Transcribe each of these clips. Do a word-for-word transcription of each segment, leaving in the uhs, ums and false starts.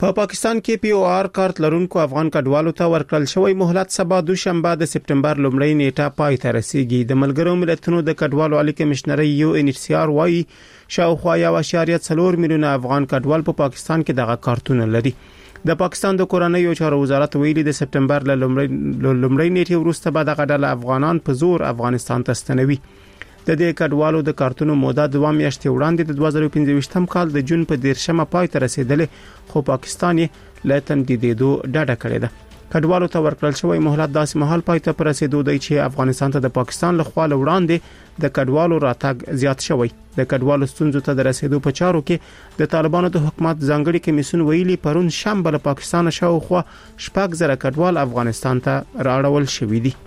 په پاکستان کې پی او آر کارت لرونکو افغان کډوالو ته ورکړل شوی مهلت سبا دوشنبه د سپټمبر لومړۍ نیټه پای ته رسیږي. د ملګرو ملتونو د کډوالو عالی کمشنري یو ان ایچ سی آر وايي شاوخوا یو اشاریه څلور میلیونه افغان کډوال په پاکستان کې دغه کارتونه لري. د پاکستان د کورنیو چارو وزارت ویلي د سپټمبر لومړۍ نیټه وروسته به دغه ډله افغانان په زور افغانستان ته ستنوي. د دې کډوالو د کارتونو موده دوه میاشتې وړاندې د دوه زره پنځه کال د جون په دیرشمه پای ته رسیدلې، خو پاکستان یې له تمدیدېدو ډډه کړې ده. کډوالو ته ورکړل شوی مهلت داسې مهال پای ته رسیدو دی چې افغانستان ته د پاکستان له خوا وړاندې د کډوالو راتګ زیات شوی. د کډوالو ستونزو ته د رسیدو په چارو کې د طالبانو د حکومت ځانګړي کمیسیون ویلي پرون شنبه له پاکستان شاوخوا شپږ زره کډوال افغانستان ته راړول شوي دي.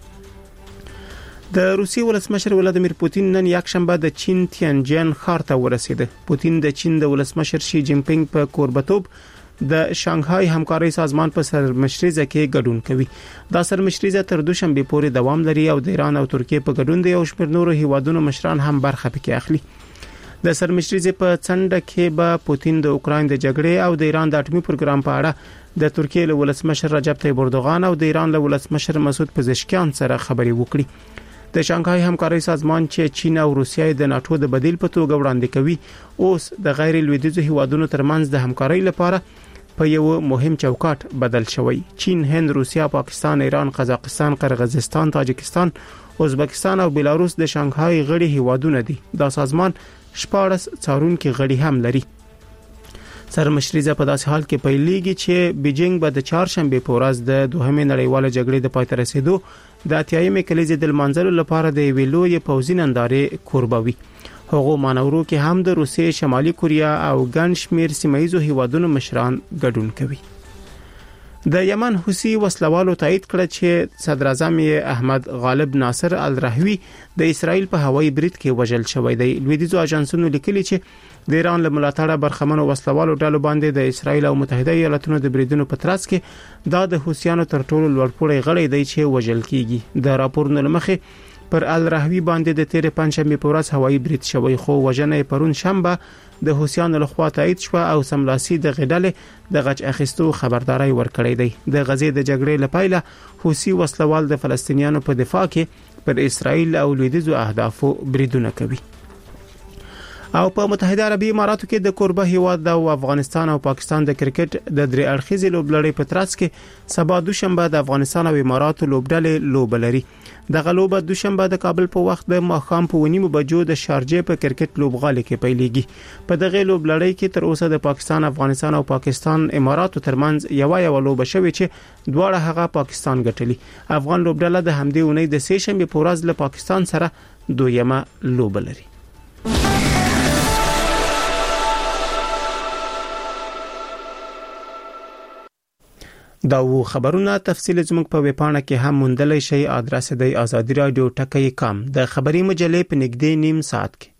د روسي ولسمشر ولادیمیر پوتین نن یک شنبه د چین تیانجن ښار ته ورسېد. پوتین د چین د ولسمشر شي جین پینګ په کوربتوب د شانګهای همکاري سازمان په سرمشريزه کې ګډون کوي. دا سرمشريزه تر دوشنبه پورې دوام لري او د ایران او ترکیه په ګډون دی او شمېر نورو هیوادونو مشران هم برخه پکې اخلي. د سرمشريزه په څنډه کې به پوتین د اوکراین د جګړې او د ایران د اټومي پروګرام په اړه د ترکیه له ولسمشر رجب طیب اردوغان او د ایران له ولسمشر مسعود پزشکیان سره خبرې وکړي. د شانګهای همکاري سازمان چې چین او روسیه د ناتو د بدیل په توګه وړاندې کوي اوس د غیر لویدیځو هیوادونو ترمنځ د همکارۍ لپاره په یو مهم چوکاټ بدل شوی. چین، هند، روسیه، پاکستان، ایران، قزاقستان، قرغیزستان، تاجکستان، ازبکستان او بلاروس د شانګهای غړي هیوادونه دي. دا سازمان شپاړس څارونکي غړي هم لري. سرمشريزه په داسې حال کې پیلېږي چې بیجینګ به د چهارشنبه په ورځ د دوهمې نړیواله جګړې د پای ته رسیدو د اتیایمې کلیزې د لمانځلو لپاره د ویلوې پوځي نندارې کوربوي. هغه مانورو کې هم د روسیې، شمالي کوریا او ګڼ شمېر سیمایي هیوادونو مشران ګډون کوي. د یمن حوثي وسلوالو تایید کړ چې صدر اعظم احمد غالب ناصر الرحوی د اسرائیل په هوایي برید کې وژل شوی دی. لویدیځو اژانسونو لیکلي چې د ایران له ملاتړه برخمنو وسلوالو ډلو باندې د اسرائیل او متحده ایالاتونو د بریدونو په ترڅ کې دا د حوثیانو تر ټولو لوړپوړی غړی دی چې وژل کیږي. د راپورونو لمخې پر الرحوی باندې د تیر پنځمې په ورځ هوایي برید شوی، خو وژنه پرون شنبه د حوثیانو لخوا تایید شو او سملاسي د غډلې د غچ اخیستو خبرداري ورکړې دی. د غزې د جګړې لپاره حوثي وسلوال د فلسطینیانو په دفاع کې پر اسرائیل او لویدیځو اهدافو بریدونه کوي. او په متحده عربی اماراتو کې د کوربه هیواد د افغانستان او پاکستان د کرکټ د درې اړخیزې لوبلړۍ په ترڅ کې سبا دوشنبه د افغانستان او اماراتو لوبډلې لوبلري. دغه لوبه دوشنبه د کابل په وخت د ماښام په ونیمو بجو د شارجې په کرکټ لوبغالي کې پیلېږي. په دغه لوبلړۍ کې تر اوسه د پاکستان، افغانستان او پاکستان اماراتو ترمنځ یو یو لوبه شوې چې دواړه هغه پاکستان ګټلي. افغان لوبډله د همدې اونۍ د سه شنبه په ورځ له پاکستان سره دویمه لوبه لري. دا و خبرونه تفصیل زموږ په ویبپاڼه کې هم موندلای شئ. ادرس دی آزادی رادیو ټکی کام. د خبري مجلې په نږدې نیم ساعت کې.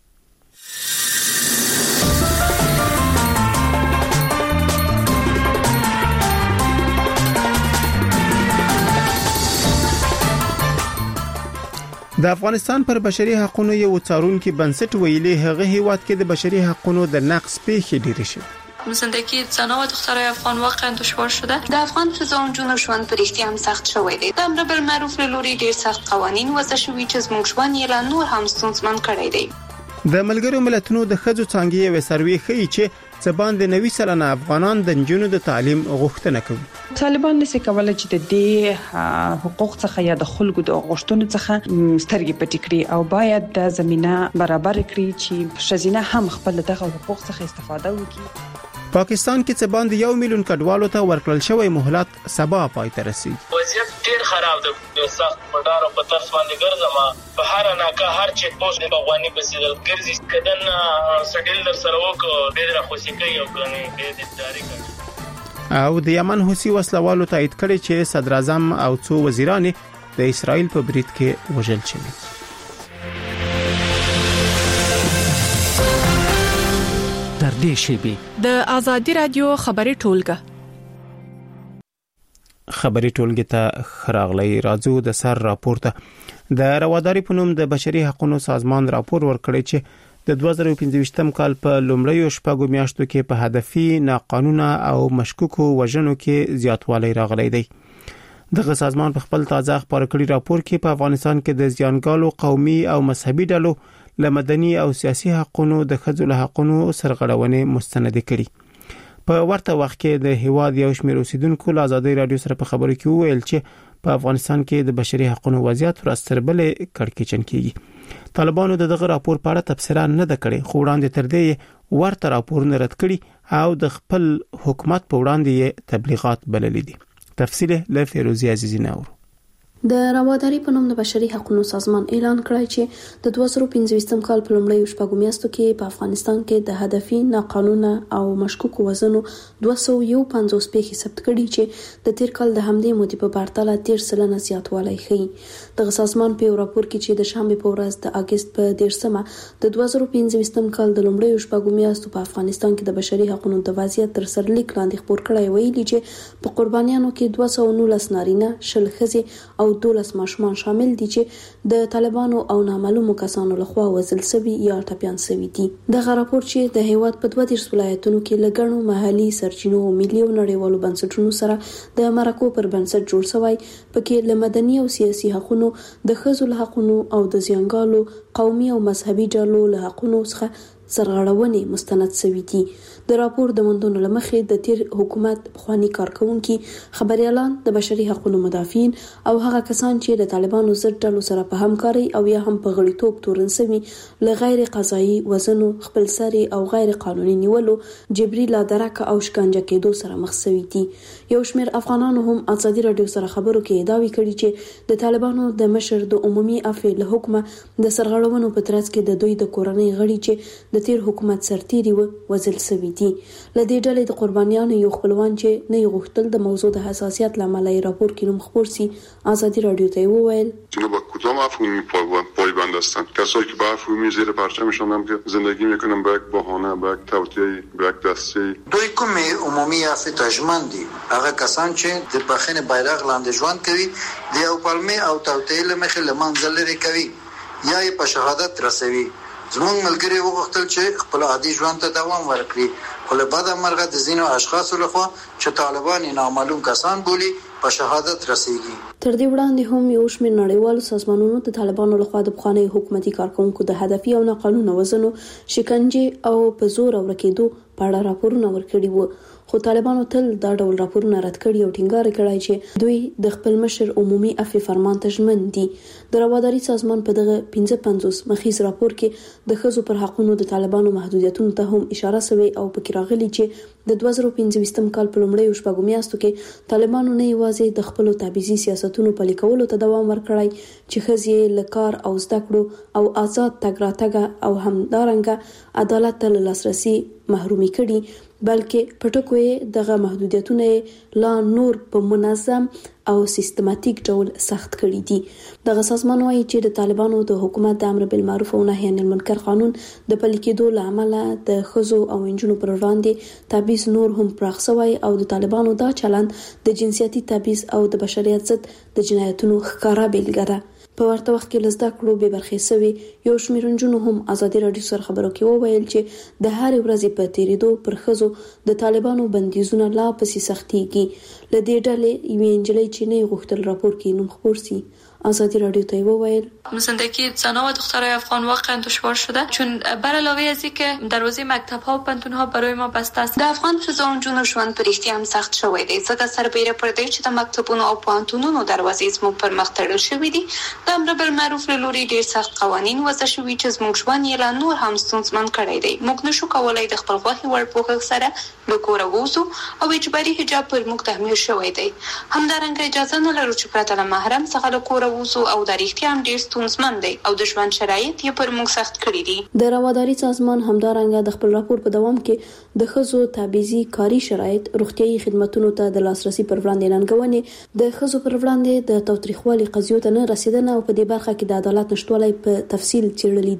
د افغانستان پر بشري حقوقو یو څارونکي بنسټ ویلي هغه هیواد کې د بشري حقوقو د نقض پیښې ډېرې شوې. زندگی زنان و دخترای افغان واقعا دشوار شده. در افغان خزان جون شوند پرشتی هم سخت شویده. در امر بالمعروف لوری دیر سخت قوانین وضع شوی چې زموږ ژوند یې لا نور هم ستونزمن کړی دی. د ملګرو ملتونو د ښځو څانګې یو سروې ښیي چې څه باندې نوي سلنه افغانان د نجونو د تعلیم غوښتنه کوي. طالبان نشي کولای چې د دې حقوق څخه یا د خلکو د غوښتنو څخه سترګې پټې کړي او باید د زمينه برابر کړي چې شزینه هم خپل دغه حقوق څخه استفاده وکړي. پاکستان کې څه باندې یو میلیون کډوالو ته ورکړل شوی مهلت سبا پای ته رسیږي. وضعیت ډیر خراب دی. د سخت مدار په طرف باندې ګرځم په هر ناکه هر چیک پوسټ د بغوانی په سیدل ګرځي کدن سټیل در سره وکړو ډیر خوشی کوي او کني د ادارې کوي. او د یمن حوثي وسلوالو تایید کړي چې صدر اعظم او څو وزیران د اسرائیل په برید کې وژل شوي. در دې شیبي د آزادی رادیو خبري ټولګه خبري ټولګه ته خراغلي راځو د سر راپورته. د رواداري په نوم د بشري حقوقو سازمان راپور ورکړی چې د دوه زره پنځه کال په لومړیو شپږو میاشتو کې په هدفي ناقانونه او مشکوکو وژنو کې زیاتوالی راغلی دی. دغه سازمان په خپل تازه خبرو کړي راپور کې په افغانستان کې د زیانګالو قومي او مذهبي ډلو لمدني او سیاسي حقوقو د ښځو له حقوقو سرغړونې مستند کړي. په ورته وخت کې د هیواد یو شمېر اوسیدونکو له ازادي رادیو سره په خبرو کې وویل چې په افغانستان کې د بشري حقوقو وضعیت ورځ تر بلې کړکېچن کیږي. طالبانو د دغه راپور په اړه تبصره نه ده کړې، خو وړاندې تر دې ورته راپورونه رد کړي او د خپل حکومت په وړاندې تبلیغات بللي دي. تفصیل له فیروزی عزیزی نور. د رواداري په نوم د بشري حقوقو سازمان اعلان کړی چې د دوه زره پنځه کال په لومړیو شپږو میاشتو کې په افغانستان کې د هدفي ناقانونه او مشکوکو وژنو دوه سوه یو پنځوس پیښې ثبت کړي چې د تیر کال د همدې مودې په پرتله ډیر سلنه زیاتوالی ښیي. دغه سازمان په راپور کې چې د شنبه په ورځ د اگست په دیرشمه د دوه زره پنځه کال د لومړیو شپږو میاشتو په افغانستان کې د بشري حقوقو د وضعیت تر سرلیک لاندې خبر کړی ویلي چې په قربانیانو کې دوه سوه نولس نارینه، شل ښځې او دولس ماشومان شامل دي چې د طالبانو او نامعلومو کسانو لخوا وژل شوي یا ټپيان شوي دي. دغه راپور چې د هیواد په دوه دیرش ولایتونو کې لګڼو محلي سرچینو او ملي او نړیوالو بنسټونو سره د مرکو پر بنسټ جوړ شوی، پکې له مدني او سیاسي حقوقو، د ښځو له حقوقو او د زیانګالو قومي او مذهبي ډلو له حقوقو څخه سرغړونې مستند شوي دي. د راپور د موندنو لمخې د تیر حکومت پخوانی کارکونکي، خبريالان، د بشري حقوقو مدافعین او هغه کسان چې د طالبانو ضد ډلو سره په همکاري او یا هم په غړیتوب تورن شوي له غیر قضایي وزنو، خپلسري او غیر قانوني نیولو، جبري لادرکه او شکنجه کېدو سره مخ شوي دي. یو شمېر افغانانو هم ازادي رادیو سره خبرو کې داوی کړي چې د طالبانو د مشر د عمومي عفو له حکمه د سرغړونو په ترڅ کې د دوی د کورنۍ غړي چې د تیر حکومت سرتيري و وزل شوي دي. لدې ډلې د قربانیانو یو خپلوان چې نه غوښتل د موضوع د حساسیت لامل راپور کې نوم خبر سي، ازادي رادیو ته وویل اینا با کدام مفهومی پایبند هستند؟ کسایی که با مفهومی زیر پرچمشان هم که زندگی میکنن با یک بهانه، با یک توطئه، با یک دسته دوی کوم عمومي عفو تجمن دي، هغه کسان چې د بخښنې بیرغ لاندې ژوند کوي، د یو پلمې او توطئه لمخې لمنځل لري کوي یا یې په شهادت رسوي. زموږ ملګری وغوښتل چې خپل عادي ژوند ته دوام ورکړي، خو له بده مرغه د ځینو اشخاصو لخوا چې طالبان نامعلوم کسان بولي په شهادت رسیږي. تر دې وړاندې هم یو شمېر نړیوالو سازمانونو د طالبانو لخوا د پخوانی حکومتي کارکونکو د هدفي او ناقانونه وژنو، شکنجې او په زور ورکېدو په اړه راپورونه ورکړي وو، خو طالبانو تل دا ډول راپورونه رد کړي او ټینګار کړی چې دوی د خپل مشر عمومي عفو فرمان ته ژمن دي. د رواداري سازمان په دغه پنځه پنځوس مخیز راپور کې د ښځو پر حقوقو د طالبانو محدودیتونو ته هم اشاره شوې او پکې راغلي چې د دوه زره پنځه کال په لومړیو شپږو میاشتو کې طالبانو نه یوازې د خپل تبعیضي سیاستونو پلي کولو ته دوام ورکړی چې ښځې له کار او زده کړو او آزاد تګ راتګ او همدارنګه عدالت ته لاسرسي محرومي کړي، بلکې په ټکو یې دغه محدودیتونه لا نور په منظم او سیستماتیک ډول سخت کړي دي. دغه سازمان وايي چې د طالبانو د حکومت د امر بالمعروف او نهي عن المنکر قانون د پلي کېدو لامل د ښځو او نجونو پر وړاندې تبعیض نور هم پراخ شوی او د طالبانو دا چلند د جنسیتي تبعیض او د بشریت ضد د جنایتونو ښکارا بیلګه ده. په ورته وخت کې لزده کړو به برخې سوي یو شمېر نجونو هم ازادي رادیو سره خبرو کې وویل چې د هر ورځې په تیریدو پر ښځو د طالبانو بندیزونه لا پسې سختيږي. لدې ډلې یوې نجلۍ چې نه غوښتل راپور کې نوم خبر سي، آزادی رادیو ته وویل زندگی زنان و دخترای افغان واقعا دشوار شده، چون بر علاوه از اینکه دروازه مکتب ها و پانتون ها برای ما بسته است. د افغان ښځو او نجونو ژوند په رښتیا هم سخت شوی دی، ځکه سربیره پر دې چې د مکتبونو او پانتونونو دروازې زموږ پر مخ تړل شوې دي. د امر بالمعروف له لوري ډېر سخت قوانین وضع شوي چې زموږ ژوند یې لا نور هم ستونزمن کړی دی. موږ نشو کولای د خپل خوښې وړ پوښښ سره له کوره ووځو او اجباري حجاب پر موږ تحمیل شوی دی. همدارنګه اجازه نه لرو چې پرته له محرم څخه له کوره ووځو او د رښتیا هم ډېر ستونزمن دی او د ژوند شرایط یې پر موږ سخت کړي دي. د رواداري سازمان همدارنګه د خپل راپور په دوام کې د ښځو تبعیضي کاري شرایط، روغتیايي خدماتو ته د لاسرسي پر وړاندې ننګونې، د ښځو پر وړاندې د تاوتریخوالي قضیو ته نه رسیدنه او په دې برخه کې د عدالت نشټوالی په تفصیل څېړلي دي.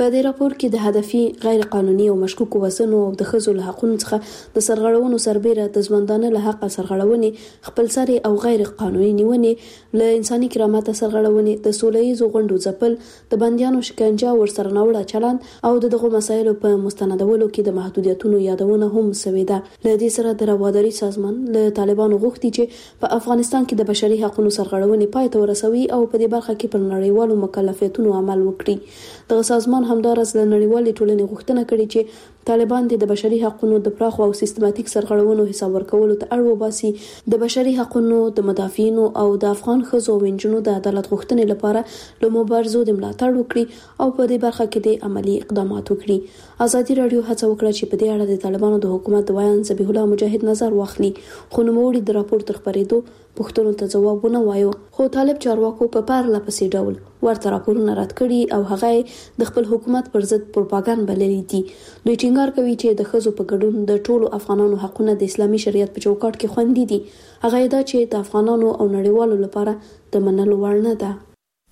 په دې راپور کې د هدفي غیر قانوني او مشکوک وسنو او د ښځو له حقوقو څخه د سرغړونو سربېره د ژوندانه له حق سرغړونې خپلسري او غیر قانوني نیونې له انساني کرامت سرغړونې د سولهییزو غونډو ځپل د بنديانو شکنجه ورسره نوړه چلند او دغه مسایلو په مستندولو کې د محدودیتونو یادونه هم شوې ده. له دې سره د رواداري سازمان له طالبانو غوښتي چې په افغانستان کې د بشري حقوقو سرغړونې پای ته ورسوي او په دې برخه کې پر نړیوالو مکلفیتونو عمل وکړي. دغه سازمان همدارس له نړیوالې ټولنې غوښتنه کړې چې طالبان د بشري حقوقو د پراخو او سیستماتیک سرغړونو حساب ورکولو ته اړ وباسي، د بشري حقوقو د مدافعین او د افغان ښځو او نجونو د عدالت غوښتنې لپاره له مبارزو د ملاتړ وکړي او په دې برخه کې د عملی اقدامات وکړي. ازادي رادیو هڅه وکړه چې په دې اړه د طالبانو د حکومت د ویان ذبیح الله مجاهد نظر واخلي، خو نوموړي د راپور تر خبرېدو پوښتنو ته ځواب ونه وایو. خو طالب چارواکو په پرله پسې ډول ورته راپورونه رد کړي او هغه د خپل حکومت پر ضد پروپاګاندا بللي دي. دوی ټینګار کوي چې د ښځو په ګډون د ټولو افغانانو حقونه د اسلامي شریعت په چوکاټ کې خوندي دي. هغه دا چې د افغانانو او نړیوالو لپاره د منلو وړ نه ده.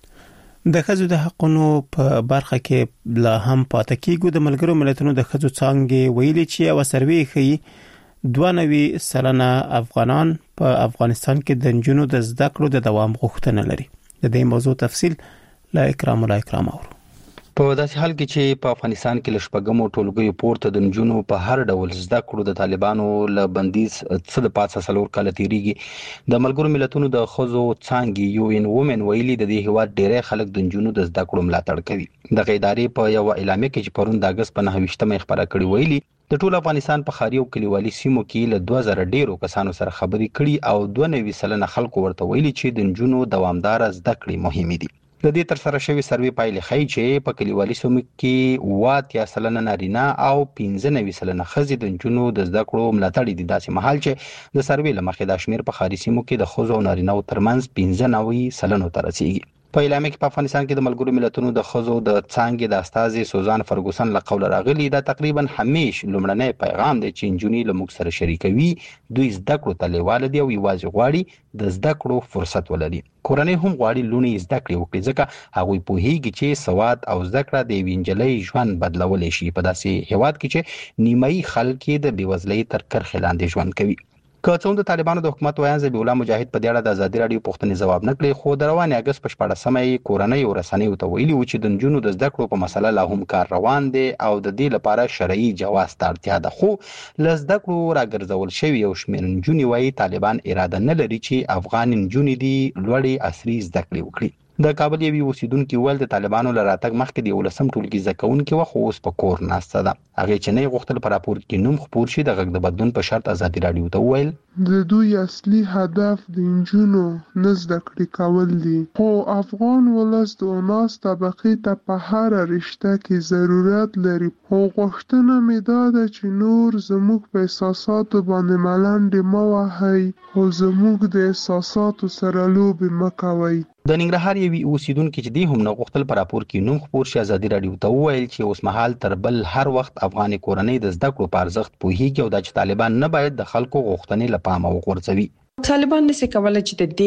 د ښځو د حقونو په برخه کې لا هم پاتې کېږي. د ملګرو ملتونو د ښځو څانګې ویلي چې یو سروې ښيي دوه نوي سلنه افغانان په افغانستان کې د نجونو د زده کړو د دوام غوښتنه لري. د دې موضوع تفصیل لا اکرام الله اکرام اورو. په داسې حال کې چې په افغانستان کې لشپګمو ټولګیو پورته د نجونو په هر ډول زده کړو د طالبانو له بندیز څخه د پاتې سلور کال تیریږي، د ملګرو ملتونو د ښځو څانګې یو ان وومن ویلي د دې هیواد ډېری خلک د نجونو د زده کړو ملاتړ کوي. د ادارې په یو اعلامیه کې چې پرون د اگست په نهه ویشتمه خبره کړې ویلي د ټول افغانستان په ښاري او کلیوالي سیمو کې له دوه زره ډیرو کسانو سره خبرې کړي او دوه نوي سلنه خلکو ورته ویلي چې د نجونو دوامدار زده کړې مهمې دي. د دې تر سره شوی سروې پایلې ښیي چې په کلیوالي سیمو کې اووه اتیا سلنه نارینه او پنځه نوي سلنه ښځې د نجونو د زده کړو ملاتړ دي، داسې مهال چې د سروې له مخې دا شمېر په ښاري سیمو کې د ښځو او نارینه‌و ترمنځ پنځه نوي سلنو ته رسیږي. په اعلامیه کې په افغانستان کې د ملګرو ملتونو د ښځو د څانګې د استازي سوزان فرګوسن له قوله راغلي دا تقریبا همیش لومړنی پیغام دی چې نجونې له موږ سره شریکوي، دوی زده کړو ته لیواله دي او یوازې غواړي د زده کړو فرصت ولري. کورنۍ هم غواړي لوڼې زده کړې وکړي ځکه هغوی پوهیږي چې سواد او زده کړه د یوې نجلۍ ژوند بدلولی شي په داسې هیواد کې چې نیمایي خلک د بېوزلۍ تر کرښې لاندې ژوند کوي. که څه هم د طالبانو د حکومت ویان ذبیح الله مجاهد په دې اړه د ازادي راډیو پوښتنې ځواب نه کړی، خو د روانې اګست په شپاړسمه یې کورنۍ او رسنیو ته ویلي و چې د نجونو د زده کړو په مسله لا هم کار روان دی او د دې لپاره شرعي جواز ته اړتیا ده. خو له زده کړو راګرځول شوي یو شمېر نجونې وایي طالبان اراده نه لري چې افغان نجونې دي لوړې عصري زده کړې وکړي. د کابل یوې اوسیدونکي ویل د طالبانو له راتګ مخکې د یولسم ټولګي زده کوونکې وه خو اوس په کور ناسته ده. هغې چې نه یې غوښتل په راپور کې نوم خپور شي د غږ د بدلون په شرط ازادي راډیو ته وویل د دوی اصلي هدف د نجونو نه زده کړې کول دي، خو افغان ولس د اناس طبقې ته په هره رشته کې ضرورت لري. خو غوښتنه مې دا ده چې نور زموږ په احساساتو باندې ملنډې مه وهئ خو زموږ د احساساتو سره لوبې مه کوئ. د ننګرهار یوې اوسیدونکي چې دی هم نه غوښتل په راپور کې نوم خپور شي ازادي راډیو ته وویل چې اوس مهال تر بل هر وخت افغاني کورنۍ د زده کړو په ارزښت پوهیږي او دا چې طالبان نه باید د خلکو غوښتنې له پامه وغورځوي. طالبان نشي کولای چې د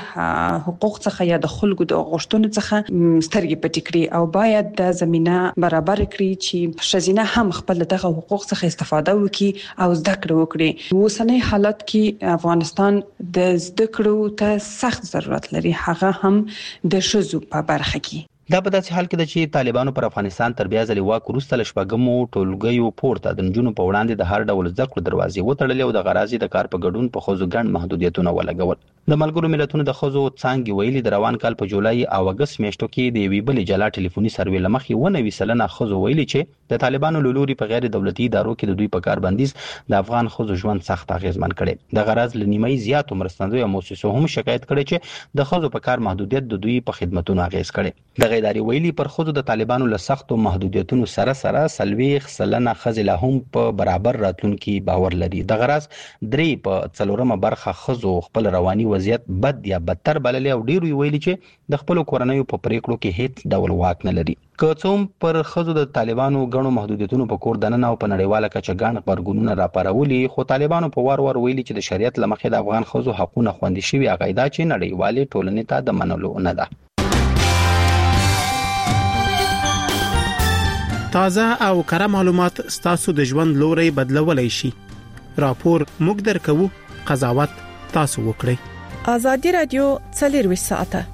دې حقوق څخه یا د خلکو د غوښتنو څخه سترګې پټې کړي او باید د زمينه برابر کړي چې ښځینه هم خپل دغه حقوق څخه استفاده وکړي او زده کړه وکړي. اوسنۍ حالت کې افغانستان د زده کړو ته سخت ضرورت لري، هغه هم د ښځو په برخه کې. دا په داسې حال کې ده چې طالبانو پر افغانستان تر بیا ځلې واک وروسته له شپږمو ټولګیو پورته د نجونو په وړاندې د هر ډول زده کړو دروازې وتړلې او د غرازي د کار په ګډون په ښځو ګڼ محدودیتونه ولګول. د ملګرو ملتونو د ښځو څانګې ویلي د روان کال په جولای او اګست میاشتو کې د یوې بلې جلا ټلیفوني سروې له مخې اووه نوي سلنه ښځو ویلي چې د طالبانو له لوري په غیر دولتي ادارو کې د دوی په کار بندیز د افغان ښځو ژوند سخت اغیزمن کړي. د غرض له نیمایي زیاتو مرستندویو مؤسسو هم شکایت کړی چې د ښځو په کار محدودیت د دوی په خدمتونو اغیز کړي. د ادارې ویلي پر خود د طالبانو له سختو محدودیتونو سره سره سلويخ سلنه ښځې لا هم په برابر راتلونکي باور لري. د غرض درې په څلورمه برخه ښځو خپل رواني وضعیت بد یا بدتر بللي او ډیرو ویلي چې د خپل کورنیو په پریکړو کې هیڅ ډول واک نه لري. که څوم پر ښځو د طالبانو غنو محدودیتونو په کور دننه او په نړیواله کچه ګڼ غبرګونونه راپارولي، خو طالبانو په وار وار ویلي چې د شریعت له مخې د افغان ښځو حقونه خوندي شوي عقیده چې نړیوالې ټولنې ته د منلو نه ده. تازه او کره معلومات ستاسو د ژوند لوري بدلولای شي. راپور موږ درکو، قضاوت تاسو وکړئ. آزادي رادیو څلور ساعته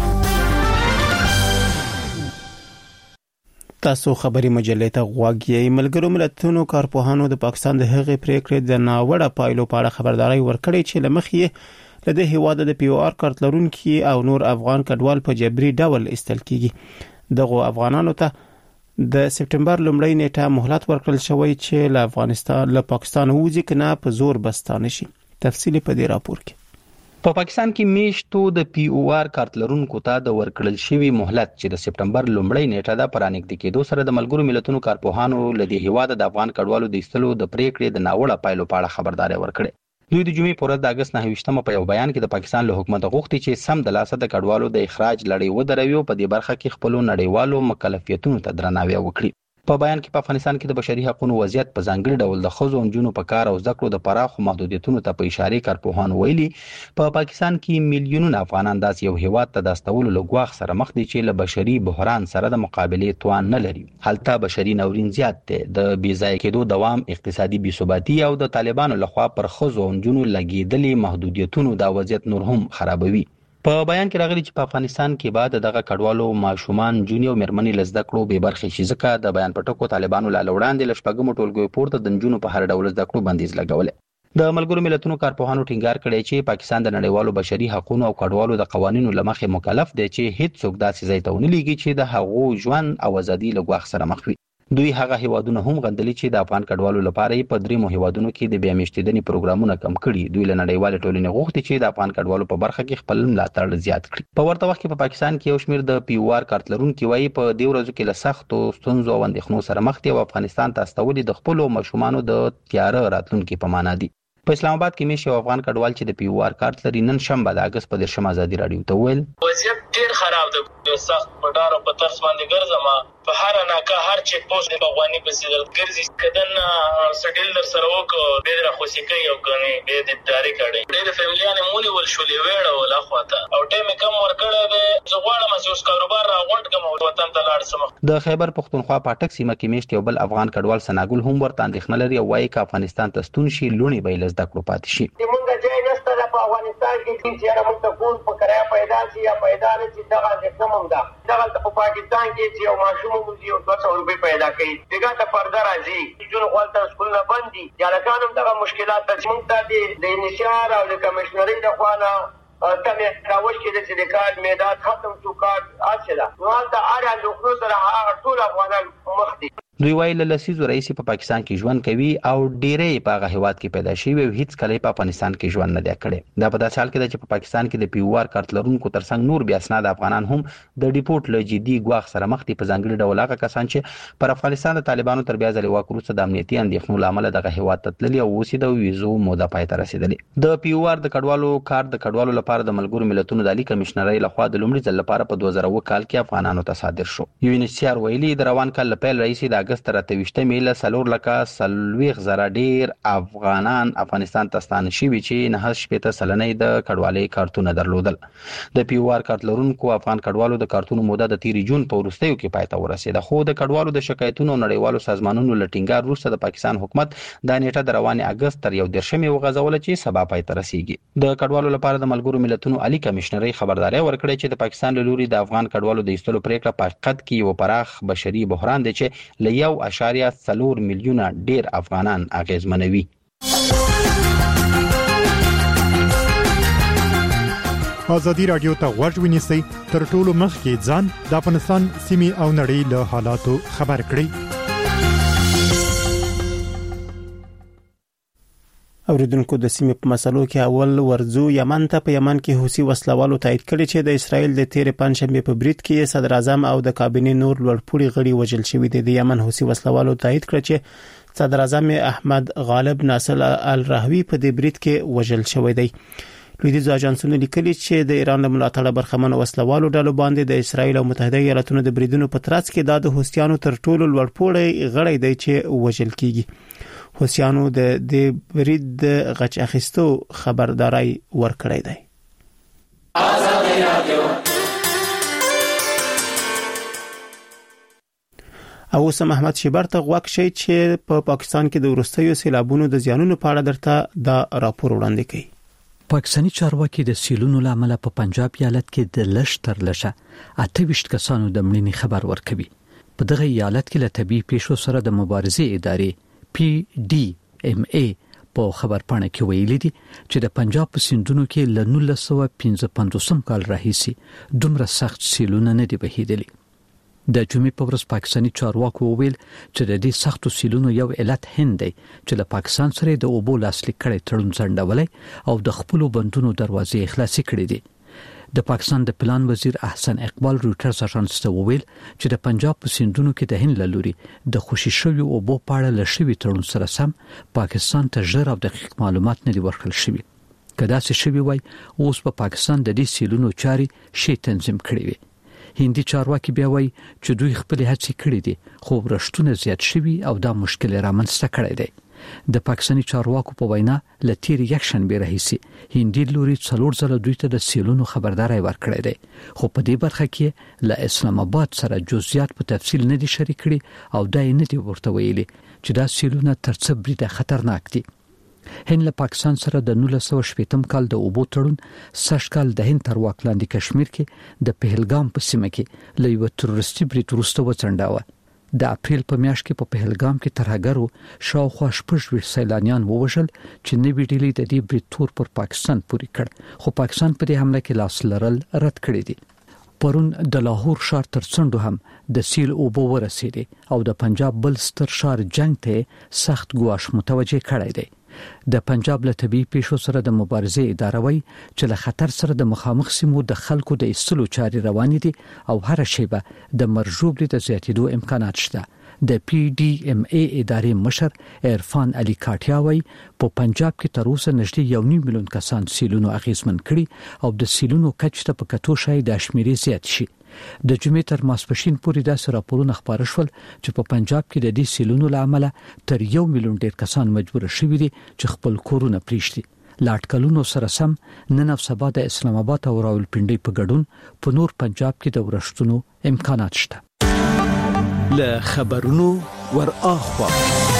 تاسو خبري مجلې ته غواړئ. ملګرو ملتونو کارپوهانو د پاکستان د هغې پریکړې د ناوړه پایلو په اړه خبرداري ورکړې چې لمخې له دې هیواد د پی او آر کارت لرونکي او نور افغان کډوال په جبري ډول استل کیږي. دغه افغانانو ته د سپټمبر لومړۍ نیټه مهلت ورکړل شوی چې له افغانستان له پاکستان وځي کنه په زور بستانه شي. تفصیلی په دې راپور کې. په پاکستان کې میشتو د پی او آر کارت لرونکو ته د ورکړل شوی مهلت چې د سپټمبر لومړۍ نیټه د پرانګد کېدو سره د ملګرو ملتونو کارپوهانو له دې هیواد د افغان کډوالو د ایستلو د پریکړې د ناوړه پایلو په اړه خبرداري ورکړه. دوی د جمعې پر ورځ د اگست نهه ویشتمه په یو بیان کې د پاکستان له حکومت غوښتي چې سم د لاسه د کډوالو د اخراج لړۍ ودروي او په دې برخه کې خپل نړیوالو مکلفیتونو ته درناوی وکړي. په بیان کې په افغانستان کې د بشري حقوقو وضعیت په ځانګړي ډول د ښځو او نجونو په کار او زده کړو د پراخو محدودیتونو ته په اشاره کارپوهان ویلي په پا پاکستان کې میلیونونه افغانان داس یو هیواد ته د استولو لګواخ سره مخ دي چې له بشري بحران سره د مقابلې توان نه لري. هلته بشري ناورین زیات دی، د بې ځای کېدو دوام، اقتصادي بې ثباتي او د طالبانو لخوا پر ښځو او نجونو لګیدلي محدودیتونو دا وضعیت نور هم خرابوي. په بیان کې راغلي چې په افغانستان کې بعد دغه کډوالو ماشومان جونی او مرمنې لزده کړو به برخې شي، ځکه د بیان پټکو طالبانو له وړاندې لشپګمو ټولګي پورته د جنونو په هر ډول زده کړو بندیز لګول. د ملګرو ملتونو کارپوهانو ټینګار کړی چې پاکستان د نړیوالو بشري حقوقو او کډوالو د قوانینو لمخې مکلف دی چې هیڅ څوک داسې ځای ته ونه لېږي چې د هغو ژوند او ازادي له ګواښ سره مخ وي. دوی هغه هیوادونه هم غندلي چې د افغان کډوالو لپاره په درې مو هیوادونو کې د بیا میشتېدنې پروګرامونه کم کړي. دوی له نړیوال ټولنې غوښتي چې د افغان کډوالو په برخه کې خپل ملاتړ زیات کړي. په ورته وخت کې په پاکستان کې یو شمېر د پی او آر کارت لرونکي وایي په دې ورځو کې له سختو ستونزو او اندېښنو سره مخ دي او افغانستان ته استولي د خپل ماشومانو د تیاره راتلونکي په معنا دي. په اسلام آباد کې میشي افغان کډوال چې د پی او آر کارت لري نن شنبه د اگست په دیرشم ازادي رادیو ته ویل وضعیت ډیر خراب دی، سخت پټار او په ترس باندې ګرځم په هر ناکه هر چیک پوسټ د بغوانی په سیدل ګرځي کدن سټیل در سره وک به در خوشی کوي او کني به د تاریخ کړي ډېر فیملیانه مونږ ول شولې وېړه ولا خواته او ټیم کم ورکړه به زغواړه مسوس کاروبار راغونډ کوم وطن ته لاړ سم. د خیبر پختونخوا پټک سیمه کې میشت یو بل افغان کډوال سناګل هم ورته اندېښنه لري او وایي چې افغانستان ته ستون شي لونی به لزده کړو پاتې شي. موږ ځای نشته په افغانستان کې چې موږ ته کول په کریا پیدا شي یا پیدا نه شي دغه څه موږ دا دغه په پاکستان کې چې یو ماشوم موږ یو دوه سوه روپۍ پیدا کړي دغه ته پرده راځي جون خپل سکول نه باندې یا لکانم دغه مشکلات ته موږ ته د انشار او د کمشنري د خوانه تمه راوښ کې د سړکات میدان ختم شو کار اصله نو دا اړه د خپل سره هغه ټول افغانان مخ دي. دوی وایي له لسیزو رئیس په پاکستان کې ژوند کوي او ډېرې په هغه هیواد کې پیدا شوی او هیڅ کله په افغانستان کې ژوند نه دی کړی. دا په داسې حال کې ده چې په پاکستان کې د پی او آر کارت لرونکو ترڅنګ نور بیا اسناد افغانان هم د ډیپورټ له جدي ګواښ سره مخ دي، په ځانګړي ډول هغه کسان چې پر افغانستان د طالبانو تر بیا ځلې واک وروسته د امنیتي اندېښنو له امله دغه هیواد ته تللي او اوس د ویزو موده پای ته رسېدلې. د پی او آر د کډوالو کار د کډوالو لپاره د ملګرو ملتونو د عالی کمشنرۍ لخوا د لومړي ځل لپاره په دوه زره اووه کال کې افغانانو ته صادر شو. یو ان ایچ سی آر ویلي د روان کال له پیل رئیس د اگست تر اته ویشتمې میله سلور لکه سلويخ زره ډیر افغانان افغانستان ته ستانه شوي چې نه شپېته سلنې د کډوالۍ کارتونه درلودل. د پی او آر کارت لرونکو افغان کډوالو د کارتونو موده د تیر جون په وروستیو کې پای ته ورسېده، خو د کډوالو د شکایتونو نړیوالو سازمانونو له ټینګار وروسته د پاکستان حکومت دا نیټه د روان اگست تر یو دیرشمې وغځوله چې سبا پای ته رسیږي. د کډوالو لپاره د ملګرو ملتونو عالی کمشنرۍ خبرداري ورکړې چې د پاکستان له لوري د افغان کډوالو د ایستلو پریکړه په حقیقت کې یو پراخ بشري بحران دی چې له یو اشاریه څلور میلیونه ډیر افغانان اغیزمنوي. ازادي رادیو ته غوږ ونیسئ تر ټولو مخکې ځان د افغانستان سیمې او نړۍ له حالاتو خبر کړئ. اوریدونکو د سیمې په مسلو کې اول ورزو یمن ته په یمن کې حوثي وسلوالو تایید کړی چې د اسرائیل د تیر پنځشنبه په برید کې صدر اعظم او د کابینې نور لوړپوړي غړي وژل شوي دي. د یمن حوثي وسلوالو تایید کړ چې صدر اعظم احمد غالب ناصر الرحوی په دې برید کې وژل شوی دی. لویدیځ اژانسونو لیکلي چې د ایران له ملاتړه برخمن وسلوالو ډلو باندې د اسرائیل او متحده ایالاتونو د بریدونو په ترڅ کې د حوثیانو تر ټولو لوړپوړي غړي دی چې وژل کیږي. حوثیانو د دې برید د غچ اخیستو خبرداري ورکړې ده. او اوس محمد شیبر ته غوښ شي چې په پا پاکستان کې د وروستیو سیلابونو د زیانونو په اړه درته دا راپور وړاندې کړي. پاکستاني چارواکي د سیلونو لامل په پنجاب ایالت کې د لږ تر لږه اته ویشت کسانو د مړینې خبر ورکوي. په دغه ایالت کې له طبي پیښو سره د مبارزې ادارې پی ډي ام ای په خبرپاڼه کې ویلي دي چې د پنجاب په سیندونو کې له نولس سوه پنځه پنځوس کال راهیسې دومره سخت سیلونه نه دي بهیدلي. د جمعې په ورځ پاکستاني چارواکو وویل چې د دې سختو سیلونو یو علت هند دی چې له پاکستان سره د اوبو لاسلیک کړي تړون ځنډولای او د خپل بندونو دروازې خلاصې کړې دي. د پاکستان د پلان وزیر احسن اقبال روټرز اژانس ته وویل چې د پنجاب په سیندونو کې د هند لوري د خوشي شوی اوبو په اړه لشي تړون سره سم پاکستان ته ژر او دقیق معلومات نه دی ورکړل شوی. کدا چې شوی وای اوس په پاکستان د دې سیلونو چاري شي تنظیم کړی وي. هندي چارواکي بیا وایي چې دوی خپل هڅې کړې دي خو رښتونه زیات شوي او دا مشکل رامنځته کړی دی. د پاکستاني چارواکو په وینا ل تیر یک شنبه راهیسې هندي لوري څلور ځله دوی ته د سیلونو خبرداري ورکړې ده خو په دې برخه کې ل اسلام آباد سره جزئیات په تفصیل نه دي شریک کړي او دا نه دي ورته ویلي چې دا سیلونه تر څه بریده خطرناک دي. هند له پاکستان سره د نولس سوه شپږم کال د اوبو تړون سږ کال د هند تر واک لاندې کشمیر کې د پهلګام په سیمه کې له یو تروریستي برید وروسته وڅنډاوه. د اپریل په میاشت کې په پهلګام کې ترهګرو شاوخوا شپږ ویشت سیلانیان ووژل چې نوې ډیلي د دې برید تور پر پاکستان پورې کړ خو پاکستان په دې حمله کې لاس لرل رد کړی دی. پرون د لاهور ښار تر څنډو هم د سیل اوبو ورسېدي او د پنجاب بل ستر ښار جنگ ته سخت ګواښ متوجه کړی دی. د پنجاب له طبي پیښو سره د مبارزې اداره وایي چې له خطر سره د مخامخ سیمو د خلکو د ایستلو چارې روانې دي او هر شیبه د مرجو بری د زیاتېدو امکانات شته. د پی ډي ام ای ادارې مشر عرفان علي کاټیا وایي په پنجاب کې تر اوسه نږدې یو نیم میلیون کسان سیلونو اغیزمن کړي او د سیلونو کچ ته په کتو شای د شمیرې زیات شي. د جمعې تر ماسپښین پورې داسې راپورونه خبره شول چې په پنجاب کې د دې سیلونو له امله تر یو میلیون ډیر کسان مجبور شوي دي چې خپل کورونه پریږدي. له اټکلونو سره سم نن او سبا د اسلام آباد او راولپنډۍ په ګډون په نور پنجاب کې د ورښتونو امکانات شته. له خبرونو ور اخوا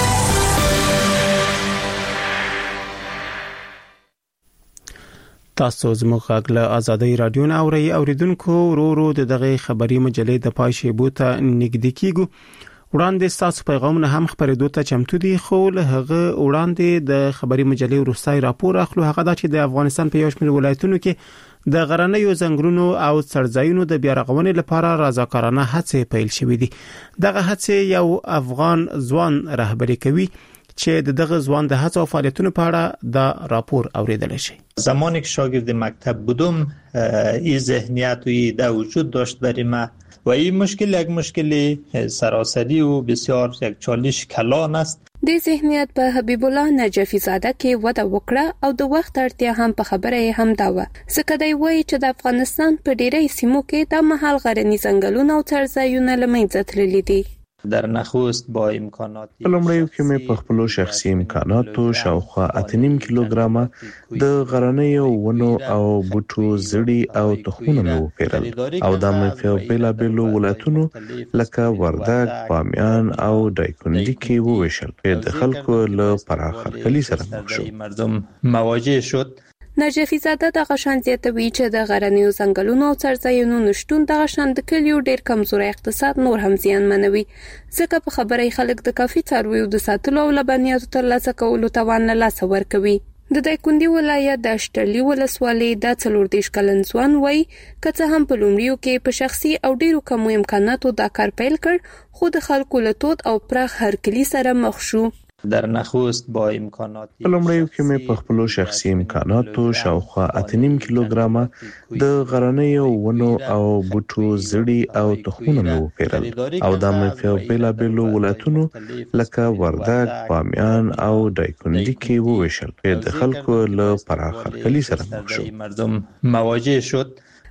تاسو زموږ غږ له آزادۍ رادیو نه اورئ. اوریدونکو ورو ورو د دغه خبري مجلې د پای شیبو ته نږدې کیږو. وړاندې تاسو پیغامونه هم خبرېدو ته چمتو دي خو له هغه وړاندې د خبري مجلې وروستي راپور اخلو. هغه دا چې د افغانستان په یو شمېر ولایتونو کې د غرنیو ځنګلونو او څړځایونو د بیا رغونې لپاره رضاکارانه هڅې پیل شوې دي. دغه هڅې یو افغان ځوان رهبری کوي چې دغه ځوان د هڅو او فعالیتونو په اړه دا راپور اوریدل شي. زمانی که شاگرد مکتب بودم این ذهنیت و ایده وجود داشت برای من و این مشکل یک مشکل سراسری و بسیار یک چالش کلان است. د ذهنیت په حبیب الله نجفی زاده کې وده وکړه او د وخت اړتیا هم په خبره هم دا و. ځکه دی وایي چې د افغانستان په ډیری سیمو کې د مهال غرنی ځنګلونه او څړځایونه له منځه تللي دي. در نخست با امکانات په لومړیو کې مې په خپل شخصي امکاناتو شاوخوا اته نیم کیلوګرامه د غرنیو ونو او بوټو زړی او تخمونه مې وپیرل او دا مې په بیلابیلو ولایتونو لکه وردګ، بامیان او دایکنډي کې وویشل چې د خلکو له پراخ خلکلي سره مخ شو. مردم مواجه شد. نجفی زاده د غشان زیاتوي چې د غرنیو ځنګلونو او څړځایونو نشټون د غشان د کلیو ډیر کمزوري اقتصاد نور هم زیانمنوي. ځکه په خبره خلک د کافي څارویو د ساتلو او لبنیاتو ترلاسه کولو توان نه لاس ورکوي. د دایکنډي ولایت د اشټرلی ولسوالۍ د څلور دیرش کلن ځوان وایي که څه هم په لومړیو کې په شخصي او ډیرو کمو امکاناتو دا کار پیل کړ خو د خلکو له تود او پراخ هرکلي سره مخ شو. در نخست با امکانات په لومړیو کې مې په خپل شخصي امکاناتو شاوخوا اته نیم کیلوګرامه د غرنیو ونو او بوټو زړی او تخمونه مې وپیرل او دا مې په بیلابیلو ولایتونو لکه وردګ، بامیان او دایکنډي کې وویشل چې د خلکو له پراخ خلکلي سره مخ شو. مردم مواجه شد.